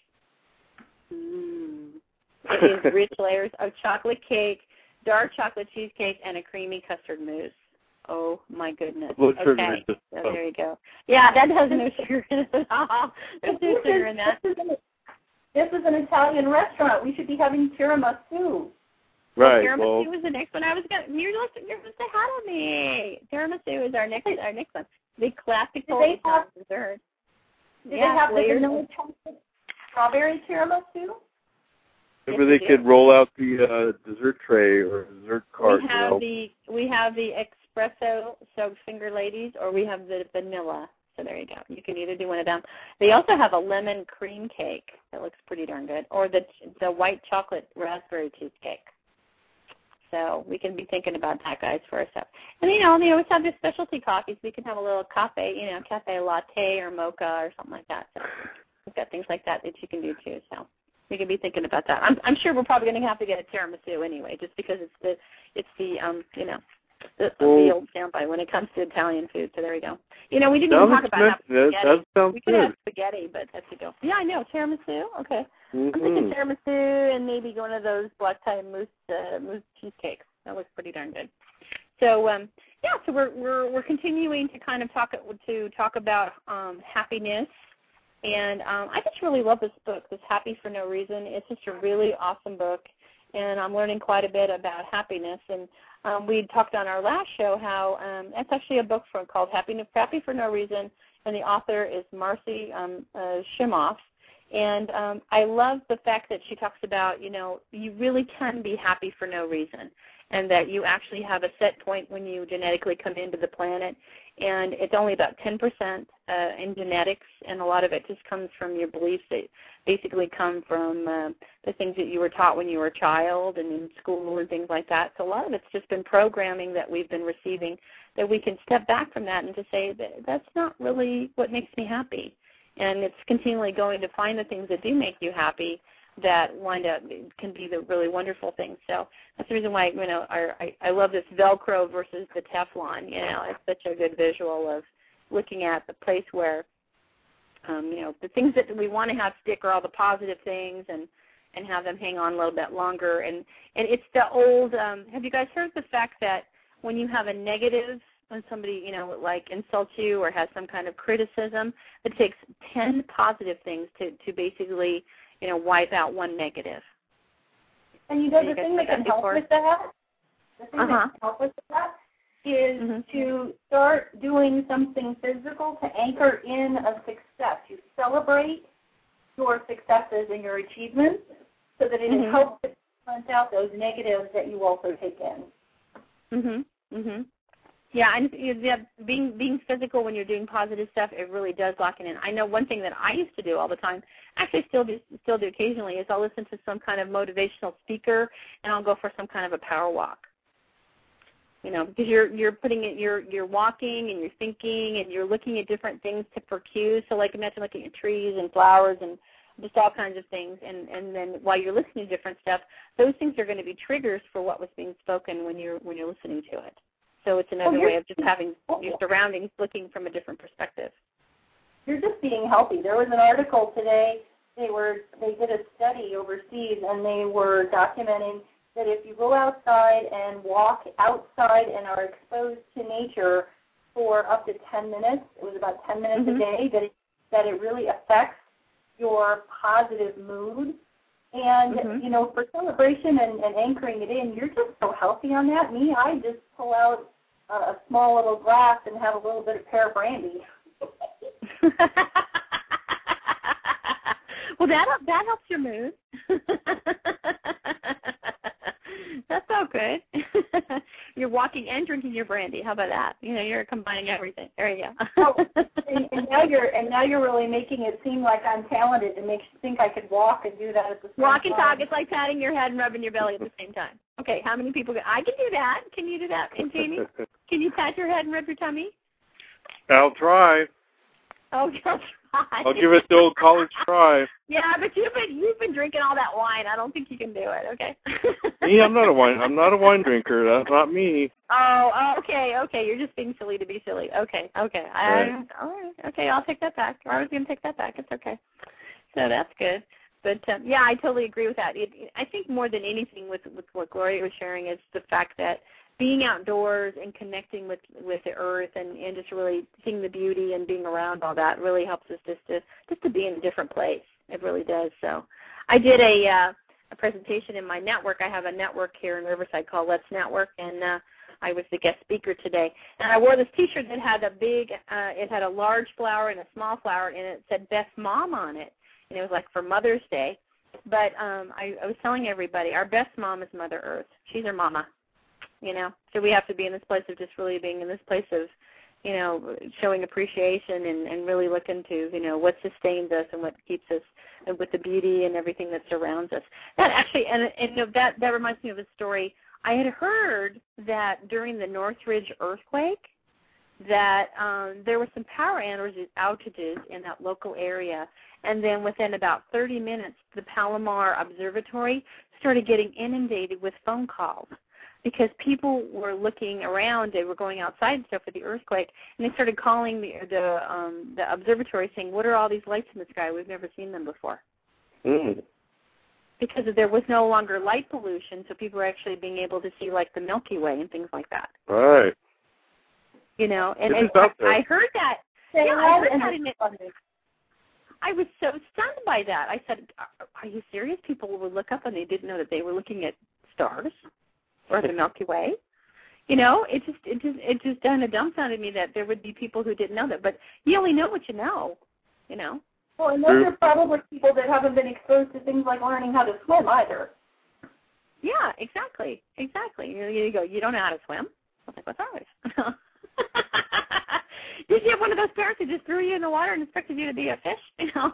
Mm. It is rich layers of chocolate cake, dark chocolate cheesecake, and a creamy custard mousse. Oh my goodness. Blood sugar okay. is So there you go. Yeah, that has no sugar in it at all. There's no sugar in that. This is, an, this is an Italian restaurant. We should be having tiramisu. Right. Tiramisu well, was the next one. I was going. You're you're just ahead of me. Tiramisu is our next our next one. The classical Did they have, dessert. Did yeah, they have the layers. vanilla chocolate strawberry tiramisu? maybe yes, they do. could roll out the uh, dessert tray or dessert cart. We have you know. the we have the espresso soaked finger ladies, or we have the vanilla. So there you go. You can either do one of them. They also have a lemon cream cake that looks pretty darn good, or the the white chocolate raspberry cheesecake. So we can be thinking about that, guys, for ourselves. And, you know, they always have their specialty coffees. We can have a little cafe, you know, cafe latte or mocha or something like that. So we've got things like that that you can do, too. So we can be thinking about that. I'm, I'm sure we're probably going to have to get a tiramisu anyway, just because it's the, it's the um, you know, the, Well, the old standby when it comes to Italian food. So there we go. You know, we didn't that even talk looks about good. having That, spaghetti. that sounds we could good. have spaghetti, but that's a go. Yeah, I know. Tiramisu. Okay. Mm-hmm. I'm thinking tiramisu and maybe one of those black tie mousse uh, mousse cheesecakes. That looks pretty darn good. So um, yeah, so we're we're we're continuing to kind of talk to talk about um, happiness, and um, I just really love this book, this Happy for No Reason. It's just a really awesome book, and I'm learning quite a bit about happiness. And um, we talked on our last show how um, it's actually a book from, called Happy Happy for No Reason, and the author is Marcy um, uh, Shimoff. And um, I love the fact that she talks about, you know, you really can be happy for no reason, and that you actually have a set point when you genetically come into the planet, and it's only about ten percent uh, in genetics, and a lot of it just comes from your beliefs that basically come from uh, the things that you were taught when you were a child and in school and things like that. So a lot of it's just been programming that we've been receiving, that we can step back from that and to say that that's not really what makes me happy. And it's continually going to find the things that do make you happy that wind up can be the really wonderful things. So that's the reason why, you know, our, I, I love this Velcro versus the Teflon. You know, it's such a good visual of looking at the place where, um, you know, the things that we want to have stick are all the positive things and, and have them hang on a little bit longer. And, and it's the old, um, have you guys heard the fact that when you have a negative, when somebody, you know, like insults you or has some kind of criticism, it takes ten positive things to, to basically, you know, wipe out one negative. And you know, you the thing that that can help before? with that, the thing Uh-huh. that can help with that is Mm-hmm. to start doing something physical to anchor in a success. You celebrate your successes and your achievements so that it Mm-hmm. helps to balance out those negatives that you also take in. Mhm. Mhm. Yeah, and yeah, being being physical when you're doing positive stuff, it really does lock it in. I know one thing that I used to do all the time, actually still do still do occasionally, is I'll listen to some kind of motivational speaker and I'll go for some kind of a power walk. You know, because you're you're putting it, you're you're walking and you're thinking and you're looking at different things to for cues. So like imagine looking at trees and flowers and just all kinds of things, and and then while you're listening to different stuff, those things are going to be triggers for what was being spoken when you're when you're listening to it. So it's another oh, way of just having your surroundings looking from a different perspective. You're just being healthy. There was an article today. They were they did a study overseas, and they were documenting that if you go outside and walk outside and are exposed to nature for up to ten minutes, it was about ten minutes mm-hmm. a day, that it, that it really affects your positive mood. And, mm-hmm. you know, for celebration and, and anchoring it in, you're just so healthy on that. Me, I just pull out a, a small little glass and have a little bit of pear brandy. Well, that that helps your mood. That's so good. You're walking and drinking your brandy. How about that? You know, you're combining everything. There you go. Oh, and, and now you're and now you're really making it seem like I'm talented to make you think I could walk and do that at the same walk time. and talk. It's like patting your head and rubbing your belly at the same time. Okay, how many people? Can, I can do that. Can you do that? And Jamie, can you pat your head and rub your tummy? I'll try. Oh, you'll try. I'll give it the old college try. Yeah, but you've been you've been drinking all that wine. I don't think you can do it. Okay. Me, I'm not a wine. I'm not a wine drinker. That's not me. Oh, okay, okay. You're just being silly to be silly. Okay, okay. Right. I, all right. Okay, I'll take that back. I was going to take that back. It's okay. So that's good. But um, yeah, I totally agree with that. It, I think more than anything, with with what Gloria was sharing, is the fact that being outdoors and connecting with, with the earth and, and just really seeing the beauty and being around all that really helps us just to just to be in a different place. It really does. So I did a uh, a presentation in my network. I have a network here in Riverside called Let's Network, and uh, I was the guest speaker today. And I wore this T-shirt that had a big, uh, it had a large flower and a small flower, and it said Best Mom on it. And it was like for Mother's Day. But um, I, I was telling everybody, our best mom is Mother Earth. She's our mama. You know, so we have to be in this place of just really being in this place of, you know, showing appreciation and, and really looking to, you know, what sustains us and what keeps us with the beauty and everything that surrounds us. That actually, and, and you know, that, that reminds me of a story. I had heard that during the Northridge earthquake that um, there were some power outages in that local area, and then within about thirty minutes, the Palomar Observatory started getting inundated with phone calls. because people were looking around. They were going outside and stuff with the earthquake, and they started calling the the, um, the observatory, saying, "What are all these lights in the sky? We've never seen them before." Mm. Because there was no longer light pollution, so people were actually being able to see like the Milky Way and things like that. Right. You know, and, It and is out I, there. I heard that. They Yeah, I had heard an that. And it, I was so stunned by that. I said, "Are, are you serious? People would look up and they didn't know that they were looking at stars or the Milky Way." You know, it just it just it just kind of dumbfounded me that there would be people who didn't know that. But you only know what you know. You know. Well, and those are probably people that haven't been exposed to things like learning how to swim either. Yeah, exactly, exactly. You, you go, you don't know how to swim? I was like, what's wrong with you? Did you have one of those parents who just threw you in the water and expected you to be a fish? You know.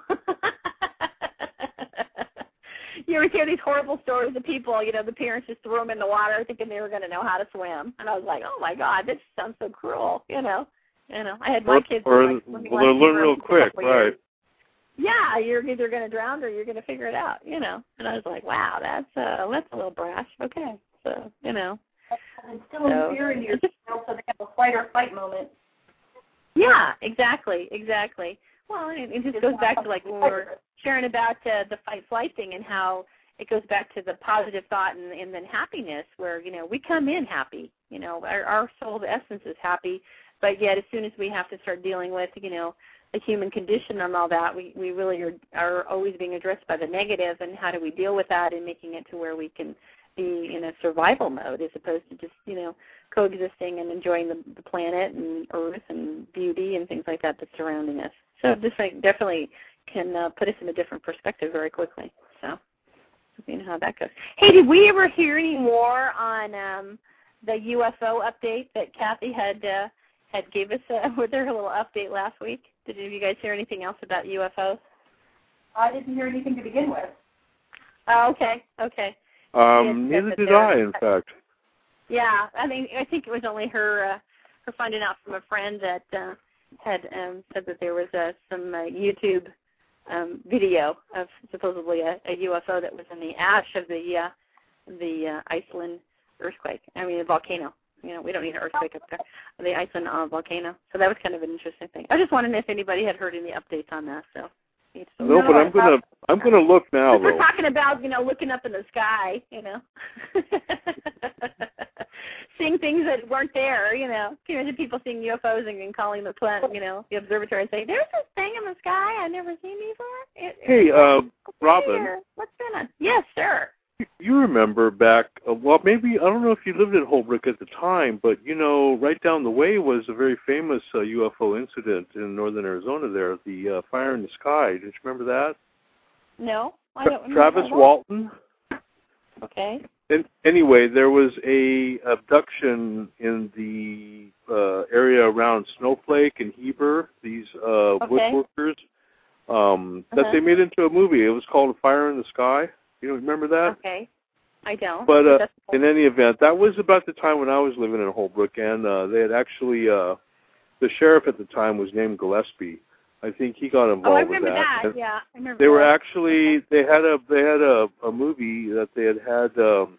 You ever hear these horrible stories of people, you know, the parents just threw them in the water thinking they were going to know how to swim. And I was like, oh, my God, this sounds so cruel, you know. You know, I had my or, kids. Or, like, well, they learn real quick, right. Yeah, you're either going to drown or you're going to figure it out, you know. And I was like, wow, that's uh, that's a little brash. Okay, so, you know. Instilling so, fear into your child so they have a fight or fight moment. Yeah, exactly, exactly. Well, it, it just goes back to, like, when we were sharing about uh, the fight-flight thing and how it goes back to the positive thought and, and then happiness where, you know, we come in happy. You know, our, our soul's essence is happy, but yet as soon as we have to start dealing with, you know, the human condition and all that, we, we really are, are always being addressed by the negative, and how do we deal with that and making it to where we can be in a survival mode as opposed to just, you know, coexisting and enjoying the, the planet and earth and beauty and things like that that's surrounding us. So this definitely can uh, put us in a different perspective very quickly. So you know how that goes. Hey, did we ever hear any more on um, the U F O update that Kathy had uh, had gave us? Uh, was there a little update last week? Did any of you guys hear anything else about U F Os? I didn't hear anything to begin with. Oh, okay, okay. Um, neither did I, in fact. Yeah, I mean, I think it was only her uh, her finding out from a friend that uh, had um, said that there was uh, some uh, YouTube um, video of supposedly a, a U F O that was in the ash of the uh, the uh, Iceland earthquake. I mean, the volcano. You know, we don't need an earthquake up there. The Iceland uh, volcano. So that was kind of an interesting thing. I was just wondering if anybody had heard any updates on that. So. No, but I'm gonna I'm gonna look now. We're though. talking about, you know, looking up in the sky, you know, seeing things that weren't there. You know, can you imagine people seeing U F Os and, and calling the planet, you know, the observatory and saying, "There's this thing in the sky I've never seen before." It, hey, uh, Robin. What's going on? Yes, sir. You remember back, uh, well, maybe, I don't know if you lived in Holbrook at the time, but, you know, right down the way was a very famous uh, U F O incident in northern Arizona there, the uh, fire in the sky. Did you remember that? No, I don't remember. Travis Walton? Okay. And anyway, there was a abduction in the uh, area around Snowflake and Heber, these uh, okay. woodworkers, um, uh-huh. that they made into a movie. It was called Fire in the Sky. You don't remember that? Okay. I don't. But uh, in any event, that was about the time when I was living in Holbrook, and uh, they had actually, uh, the sheriff at the time was named Gillespie. I think he got involved oh, I with remember that. that. Yeah, I remember They that. were actually, they had a they had a, a movie that they had had um,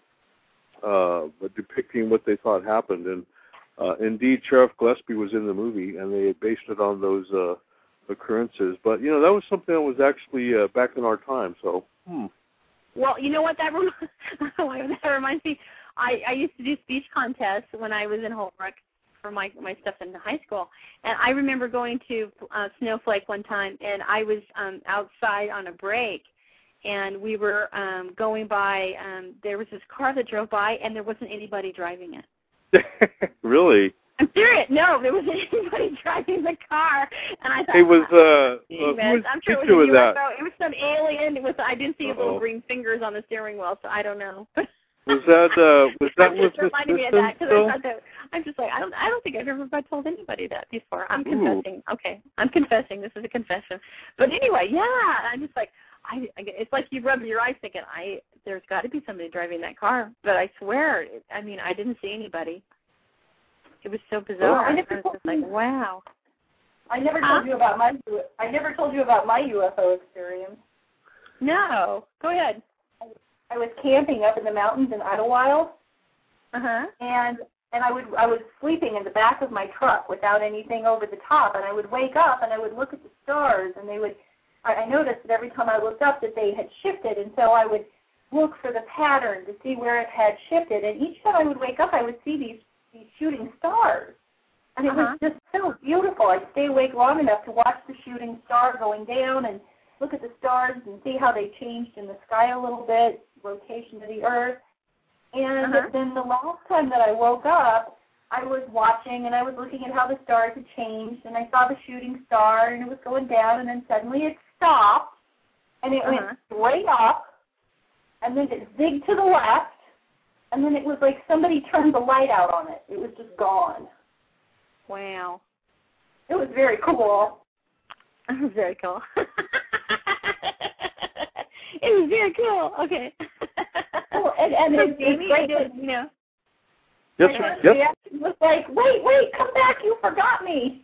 uh, depicting what they thought happened, and uh, indeed Sheriff Gillespie was in the movie, and they had based it on those uh, occurrences. But, you know, that was something that was actually uh, back in our time, so, hmm. Well, you know what that, rem- that reminds me? I, I used to do speech contests when I was in Holbrook for my my stuff in high school, and I remember going to uh, Snowflake one time, and I was um, outside on a break, and we were um, going by. Um, there was this car that drove by, and there wasn't anybody driving it. Really? I'm serious. No, there wasn't anybody driving the car, and I thought it was. Uh, uh, who was I'm sure it was, was a U F O. that? It was some alien. It was. I didn't see his Uh-oh. little green fingers on the steering wheel, so I don't know. Was that? Uh, was that I'm with just reminded me of that because I thought that. I'm just like I don't. I don't think I've ever told anybody that before. I'm Ooh. confessing. Okay, I'm confessing. This is a confession. But anyway, yeah, I'm just like I. It's like you rub your eyes thinking I. There's got to be somebody driving that car, but I swear, I mean, I didn't see anybody. It was so bizarre. Well, I, never I was just like, wow. I never huh? told you about my. I never told you about my U F O experience. No, go ahead. I was camping up in the mountains in Idlewild, Uh-huh. And and I would I was sleeping in the back of my truck without anything over the top, and I would wake up and I would look at the stars, and they would. I, I noticed that every time I looked up that they had shifted, and so I would look for the pattern to see where it had shifted. And each time I would wake up, I would see these these shooting stars, and it uh-huh. was just so beautiful. I'd stay awake long enough to watch the shooting star going down and look at the stars and see how they changed in the sky a little bit, rotation of the Earth. And uh-huh. then the last time that I woke up, I was watching and I was looking at how the stars had changed, and I saw the shooting star and it was going down, and then suddenly it stopped and it uh-huh. went straight up, and then it zigged to the left, and then it was like somebody turned the light out on it. It was just gone. Wow. It was very cool. It was very cool. It was very cool. Okay. Oh, and and so it, Jamie, great. Did, you know. Yes, My sir. first Yep. reaction was like, wait, wait, come back, you forgot me.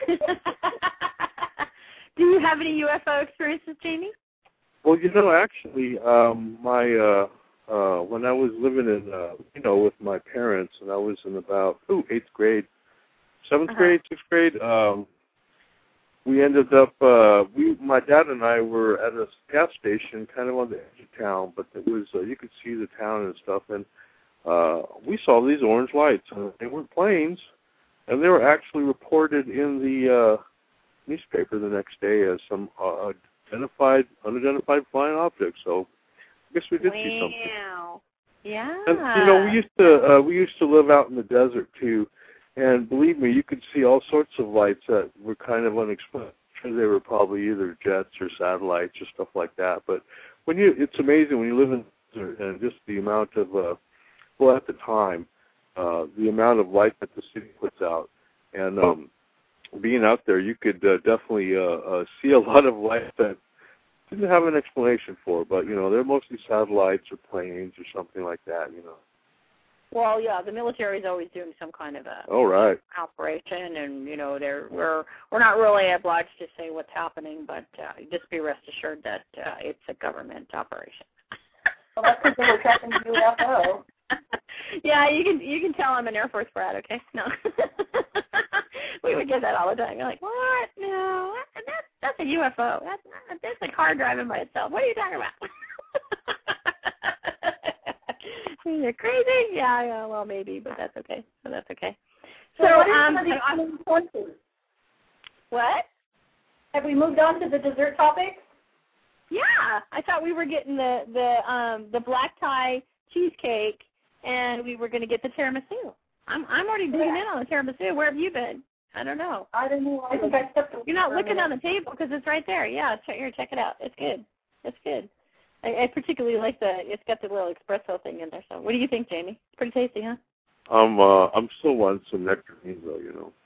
Do you have any U F O experiences, Jamie? Well, you know, actually, um, my uh, uh, when I was living in, uh, you know, with my parents, and I was in about ooh, eighth grade, seventh uh-huh. grade, sixth grade. Um, we ended up, uh, we, my dad and I were at a gas station, kind of on the edge of town, but it was, uh, you could see the town and stuff, and uh, we saw these orange lights, and they weren't planes, and they were actually reported in the uh, newspaper the next day as some uh, identified, unidentified flying objects. So I guess we did wow. see something. Wow. Yeah. And you know, we used to uh, we used to live out in the desert too, and believe me, you could see all sorts of lights that were kind of unexplained. Sure, they were probably either jets or satellites or stuff like that. But when you, it's amazing when you live in the desert and just the amount of, uh, well, at the time, uh, the amount of light that the city puts out, and um, being out there, you could uh, definitely uh, uh, see a lot of light that didn't have an explanation for. But you know, they're mostly satellites or planes or something like that. You know. Well, yeah, the military is always doing some kind of a oh, right. operation, and you know, they're we're we're not really obliged to say what's happening, but uh, just be rest assured that uh, it's a government operation. Well, that's because they were tracking the U F O. Yeah, you can you can tell I'm an Air Force brat. Okay, no, we would get that all the time. You're like, what? No, that, that's that's a U F O. That's not, that's a car driving by itself. What are you talking about? You're crazy? Yeah, yeah, well, maybe, but that's okay. So that's okay. So, so what is um, some of the common sources? What? Have we moved on to the dessert topics? Yeah, I thought we were getting the the um the black tie cheesecake, and we were going to get the tiramisu. I'm I'm already digging in on the tiramisu. Where have you been? I don't know. I don't know. I think I stepped away. You're not looking on the table because it's right there. Yeah, check here, check it out. It's good. It's good. I, I particularly like the. It's got the little espresso thing in there. So, what do you think, Jamie? It's pretty tasty, huh? I'm uh, I'm still wanting some nectarines, though. You know.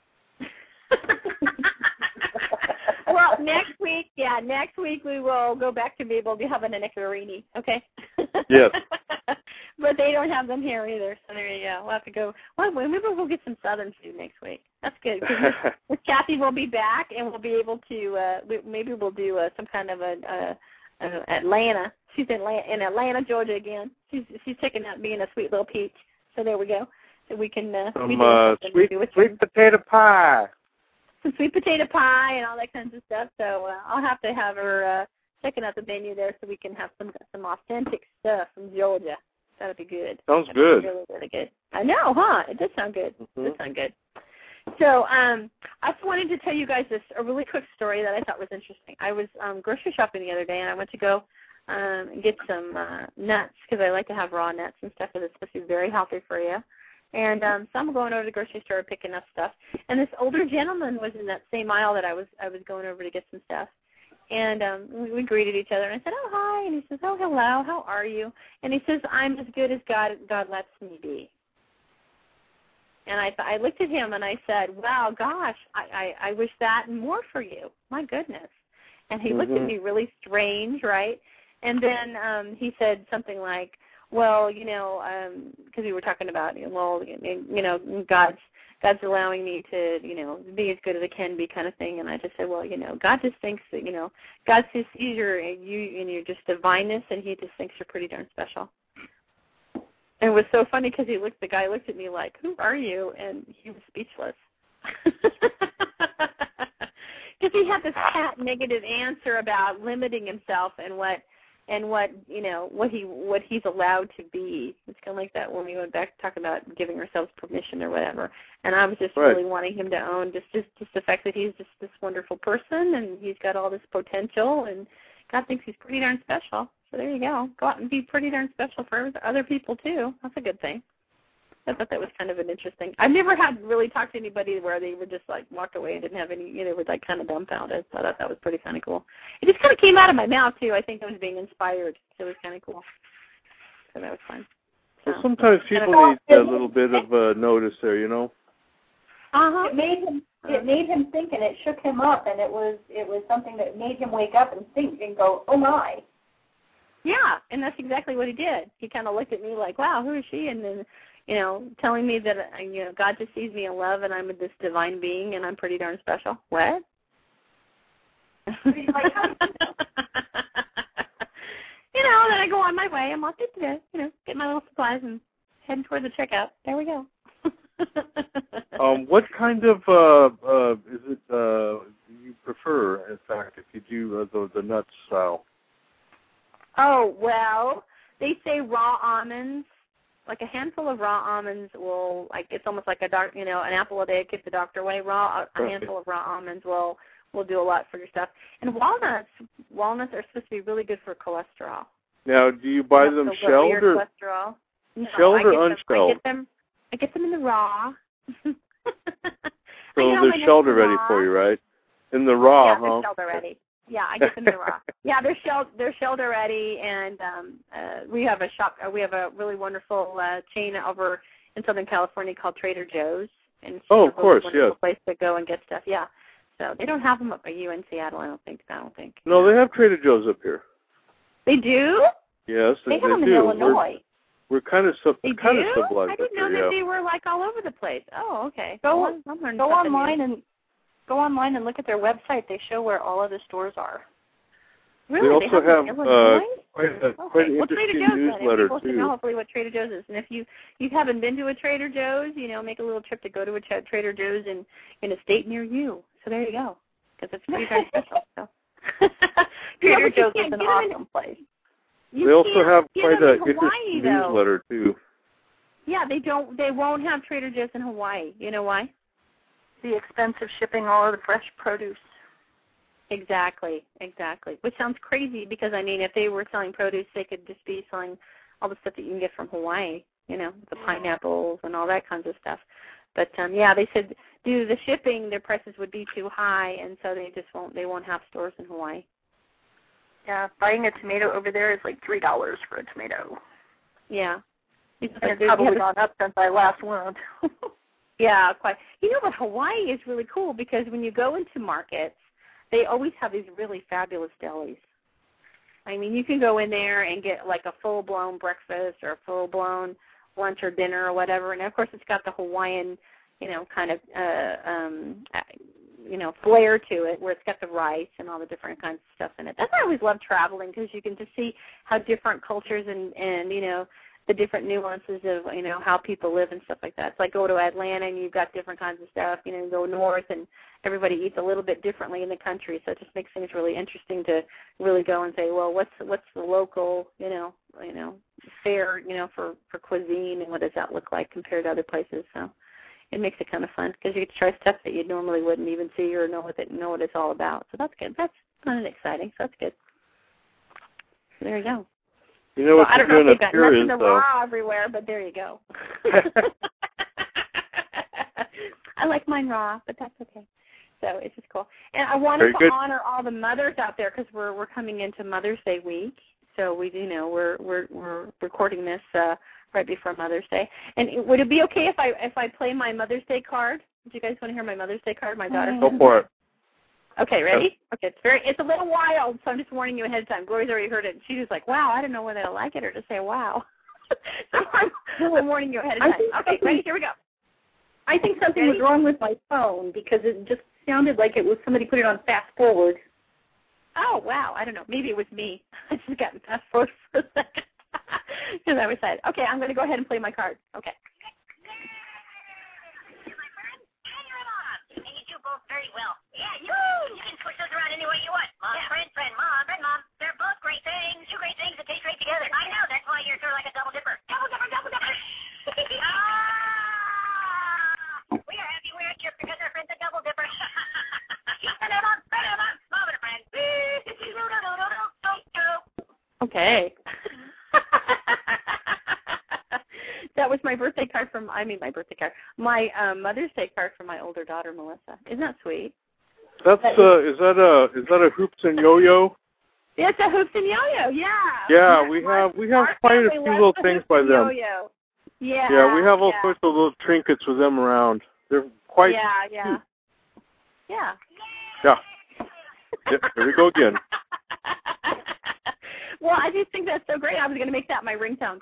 Well, next week, yeah, next week we will go back to be able to have a nectarini, okay? Yes. But they don't have them here either, so there you go. We'll have to go. Well, maybe we'll get some Southern food next week. That's good. Cause Miss Kathy will be back, and we'll be able to. Uh, maybe we'll do uh, some kind of a, a, a Atlanta. She's in Atlanta, in Atlanta, Georgia again. She's she's taking out being a sweet little peach. So there we go. So we can. Uh, Some uh, sweet with sweet some, potato pie. some sweet potato pie and all that kinds of stuff. So uh, I'll have to have her uh, checking out the menu there so we can have some some authentic stuff from Georgia. That'll be good. Sounds That'll good. Be really, really good. I know, huh? It does sound good. Mm-hmm. It does sound good. So um, I just wanted to tell you guys this a really quick story that I thought was interesting. I was um, grocery shopping the other day, and I went to go um, and get some uh, nuts because I like to have raw nuts and stuff, and it's supposed to be very healthy for you. And um, so I'm going over to the grocery store picking up stuff, and this older gentleman was in that same aisle that I was I was going over to get some stuff. And um, we, we greeted each other, and I said, oh, hi. And he says, oh, hello, how are you? And he says, I'm as good as God God lets me be. And I I looked at him, and I said, wow, gosh, I, I, I wish that and more for you. My goodness. And he mm-hmm. looked at me really strange, right? And then um, he said something like, well, you know, because um, we were talking about, you know, well, you know, God's God's allowing me to, you know, be as good as I can be, kind of thing. And I just said, well, you know, God just thinks that, you know, God just sees your you and your just divineness, and He just thinks you're pretty darn special. And it was so funny because he looked, the guy looked at me like, "Who are you?" And he was speechless. Because he had this pat negative answer about limiting himself and what and what you know what he what he's allowed to be. It's kind of like that when we went back to talk about giving ourselves permission or whatever. And I was just right. really wanting him to own just, just just the fact that he's just this wonderful person and he's got all this potential and God thinks he's pretty darn special. So there you go. Go out and be pretty darn special for other people too. That's a good thing. I thought that was kind of an interesting. I've never had really talked to anybody where they were just like walked away and didn't have any, you know, they were like kind of dumbfounded. So I thought that was pretty kind of cool. It just kind of came out of my mouth too. I think I was being inspired. So it was kind of cool. So that was fun. So, well, sometimes people kind need of, a little bit of uh, notice there, you know. Uh huh. It made him. It made him think, and it shook him up, and it was it was something that made him wake up and think and go, "Oh my." Yeah, and that's exactly what he did. He kind of looked at me like, "Wow, who is she?" And then, you know, telling me that uh, you know God just sees me in love, and I'm this divine being, and I'm pretty darn special. What? He's like, how do you know? You know, then I go on my way. I'm off to today. You know, get my little supplies and heading toward the checkout. There we go. um, what kind of uh, uh, is it uh, you prefer? In fact, if you do uh, the the nut style. Oh well, they say raw almonds. Like a handful of raw almonds will, like it's almost like a doc, you know, an apple a day keeps the doctor away. Raw, a Right. handful of raw almonds will will do a lot for your stuff. And walnuts, walnuts are supposed to be really good for cholesterol. Now, do you buy them So shelled your or cholesterol? No, shelled I or get them, unshelled? I get them. I get them in the raw. So I they're know my shelled nuts are already raw. for you, right? In the raw, Yeah, they're huh? shelled already. Yeah, I get them in the raw. Yeah, they're shelled. They're shelled already, and um, uh, we have a shop. Uh, we have a really wonderful uh, chain over in Southern California called Trader Joe's, and it's Oh, just of a course, really wonderful yes. place to go and get stuff. Yeah, so they don't have them up by you in Seattle. I don't think. I don't think. No, they have Trader Joe's up here. They do. Yes, They they, have them do. in Illinois. We're, we're kind of sub, They kind do. of civilized I up didn't know here, that yeah. they were like all over the place. Oh, okay. Go well, I'm learning go something online new. and go online and look at their website. They show where all of the stores are. Really? They also they have, have them in uh, Illinois? quite, a, Okay. quite an Well, Trader interesting Joe's then. If newsletter, people should know too. hopefully what Trader Joe's is. And if you, you haven't been to a Trader Joe's, you know, make a little trip to go to a tra- Trader Joe's in, in a state near you. So there you go, because it's pretty darn special. So. Trader Yeah, Joe's you is can't an get 'em awesome in, place. you They also can't have get quite 'em an in Hawaii, interesting though. newsletter, too. Yeah, they don't. They won't have Trader Joe's in Hawaii. You know why? The expense of shipping all of the fresh produce. Exactly, exactly. Which sounds crazy because, I mean, if they were selling produce, they could just be selling all the stuff that you can get from Hawaii, you know, the pineapples and all that kinds of stuff. But, um, yeah, they said due to the shipping, their prices would be too high, and so they just won't, they won't have stores in Hawaii. Yeah, buying a tomato over there is like three dollars for a tomato. Yeah. And it's probably gone up since I last went. Yeah, quite. You know what, Hawaii is really cool because when you go into markets, they always have these really fabulous delis. I mean, you can go in there and get like a full-blown breakfast or a full-blown lunch or dinner or whatever, and of course it's got the Hawaiian, you know, kind of, uh, um, you know, flair to it where it's got the rice and all the different kinds of stuff in it. That's why I always love traveling because you can just see how different cultures and, and, you know, the different nuances of, you know, how people live and stuff like that. It's like go to Atlanta and you've got different kinds of stuff, you know, you go north and everybody eats a little bit differently in the country. So it just makes things really interesting to really go and say, well, what's what's the local, you know, you know, fare, you know, for, for cuisine and what does that look like compared to other places. So it makes it kind of fun because you get to try stuff that you normally wouldn't even see or know what it, know what it's all about. So that's good. That's fun and exciting. So that's good. So there you go. You know Well, what I you're don't know if doing they've up got nuts here in is, the though. raw everywhere, but there you go. I like mine raw, but that's okay. So it's just cool. And I wanted Very to good. honor all the mothers out there because we're we're coming into Mother's Day week. So we, you know, we're we're we're recording this uh, right before Mother's Day. And it, would it be okay if I if I play my Mother's Day card? Do you guys want to hear my Mother's Day card? My daughter. Go for it. Okay, ready? Okay, it's very, it's a little wild, so I'm just warning you ahead of time. Gloria's already heard it, and she was like, "Wow, I don't know whether to like it or to say wow." So I'm, I'm warning you ahead of time. Okay, ready? Here we go. I think something Ready? was wrong with my phone because it just sounded like it was somebody put it on fast forward. Oh wow, I don't know. Maybe it was me. I just got fast forward for a second. Because I was sad. Okay, I'm going to go ahead and play my card. Okay. Both very well. Yeah, you, you can switch those around any way you want. Mom, yeah. friend, friend, mom, friend, mom. They're both great things. Two great things that taste great together. I know. That's why you're sort of like a double dipper. Double dipper, double dipper. ah! We are happy we're here because our friend's a double dipper. friend, mom, friend, mom, mom and a friend. Okay. That was my birthday card from, I mean my birthday card, my um, Mother's Day card from my older daughter, Melissa. Isn't that sweet? That's, uh, is that a, is that a Hoops and Yo-Yo? It's a Hoops and Yo-Yo, yeah. Yeah, we have, we have quite a few little things by them. Yo-Yo. Yeah. Yeah, we have all yeah. sorts of little trinkets with them around. They're quite Yeah, yeah. cute. Yeah. Yeah. Yep, here we go again. Well, I just think that's so great. I was going to make that my ringtone.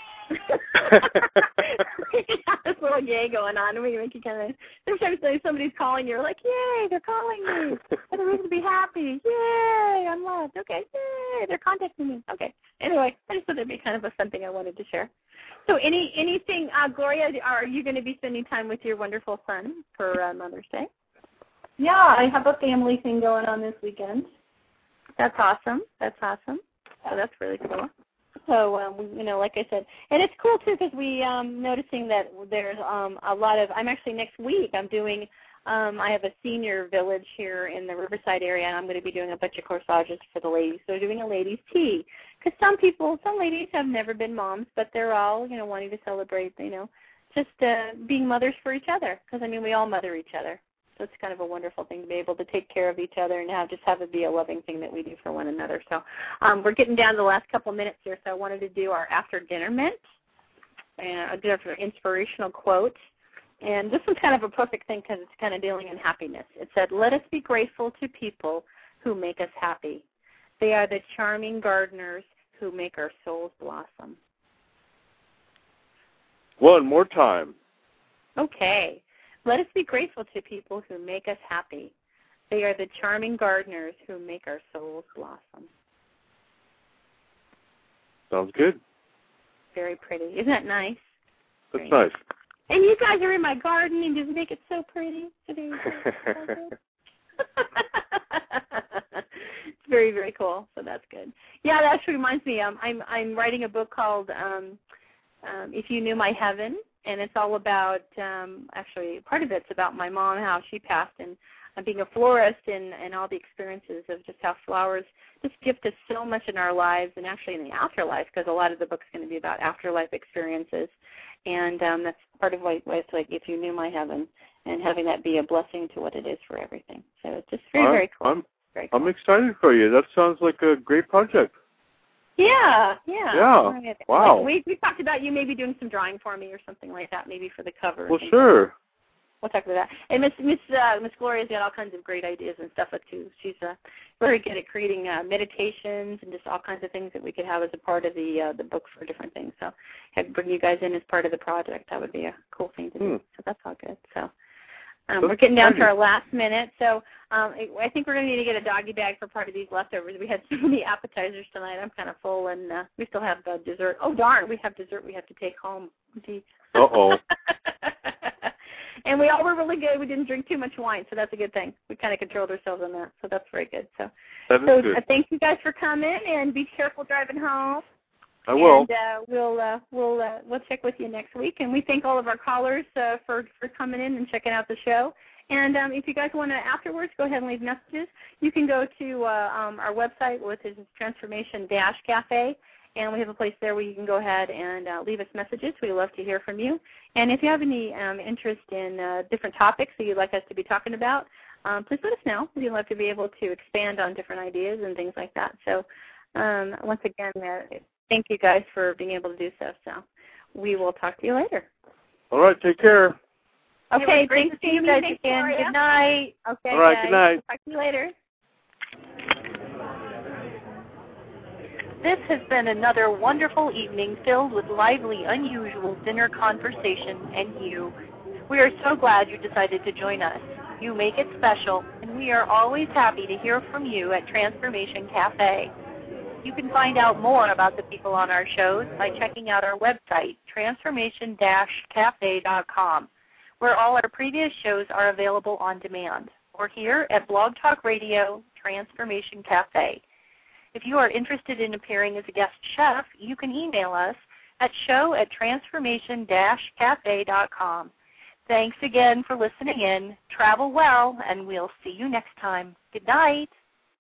This little yay going on. We make you kind of. Sometimes somebody's calling you, you're like, "Yay! They're calling me. That's a reason to be happy. Yay! I'm loved. Okay. Yay! They're contacting me. Okay. Anyway, I just thought that'd be kind of a fun thing I wanted to share. So, any anything, uh, Gloria? Are you going to be spending time with your wonderful son for uh, Mother's Day? Yeah, I have a family thing going on this weekend. That's awesome. That's awesome. So that's really cool. So, um, we, you know, like I said, and it's cool, too, because we um noticing that there's um a lot of, I'm actually next week, I'm doing, um I have a senior village here in the Riverside area, and I'm going to be doing a bunch of corsages for the ladies. So doing a ladies' tea, because some people, some ladies have never been moms, but they're all, you know, wanting to celebrate, you know, just uh, being mothers for each other, because, I mean, we all mother each other. So it's kind of a wonderful thing to be able to take care of each other and have just have it be a loving thing that we do for one another. So um, we're getting down to the last couple minutes here, so I wanted to do our after dinner mint and a different inspirational quote. And this one's kind of a perfect thing because it's kind of dealing in happiness. It said, "Let us be grateful to people who make us happy. They are the charming gardeners who make our souls blossom." One more time. Okay. Let us be grateful to people who make us happy. They are the charming gardeners who make our souls blossom. Sounds good. Very pretty. Isn't that nice? That's Very nice. And you guys are in my garden, and just make it so pretty. Today. It's very, very cool. So that's good. Yeah, that actually reminds me. Um, I'm I'm writing a book called um, um, "If You Knew My Heaven." And it's all about, um, actually, part of it's about my mom, how she passed, and uh, being a florist, and, and all the experiences of just how flowers just gift us so much in our lives, and actually in the afterlife, because a lot of the book's going to be about afterlife experiences. And um, that's part of why it's like, if you knew my heaven, and having that be a blessing to what it is for everything. So it's just very, I'm, very cool. I'm, very cool. I'm excited for you. That sounds like a great project. Yeah, yeah. Yeah, wow. Like we we talked about you maybe doing some drawing for me or something like that, maybe for the cover. Well, sure. Like we'll talk about that. And Miss Miss uh, Miss Gloria's got all kinds of great ideas and stuff too. She's uh, very good at creating uh, meditations and just all kinds of things that we could have as a part of the uh, the book for different things. So, I'd bring you guys in as part of the project. That would be a cool thing to do. Hmm. So that's all good. So. Um, we're getting down to our last minute, so um, I think we're going to need to get a doggy bag for part of these leftovers. We had so many appetizers tonight. I'm kind of full, and uh, we still have uh, dessert. Oh, darn, we have dessert we have to take home. Uh-oh. And we all were really good. We didn't drink too much wine, so that's a good thing. We kind of controlled ourselves on that, so that's very good. So, that is so good. Uh, thank you guys for coming, and be careful driving home. I will. And uh, we'll uh, we'll uh, we'll check with you next week. And we thank all of our callers uh, for for coming in and checking out the show. And um, if you guys want to afterwards, go ahead and leave messages. You can go to uh, um, our website, which is Transformation Dash Cafe, and we have a place there where you can go ahead and uh, leave us messages. We love to hear from you. And if you have any um, interest in uh, different topics that you'd like us to be talking about, um, please let us know. We'd love to be able to expand on different ideas and things like that. So um, once again, uh, thank you guys for being able to do so. So we will talk to you later. All right, take care. Okay, thanks to you guys again. Good night. Okay, all right, guys. good night. Talk to you later. This has been another wonderful evening filled with lively, unusual dinner conversation and you. We are so glad you decided to join us. You make it special, and we are always happy to hear from you at Transformation Cafe. You can find out more about the people on our shows by checking out our website, transformation dash cafe dot com, where all our previous shows are available on demand, or here at Blog Talk Radio Transformation Cafe. If you are interested in appearing as a guest chef, you can email us at show at transformation dash cafe dot com. Thanks again for listening in. Travel well, and we'll see you next time. Good night.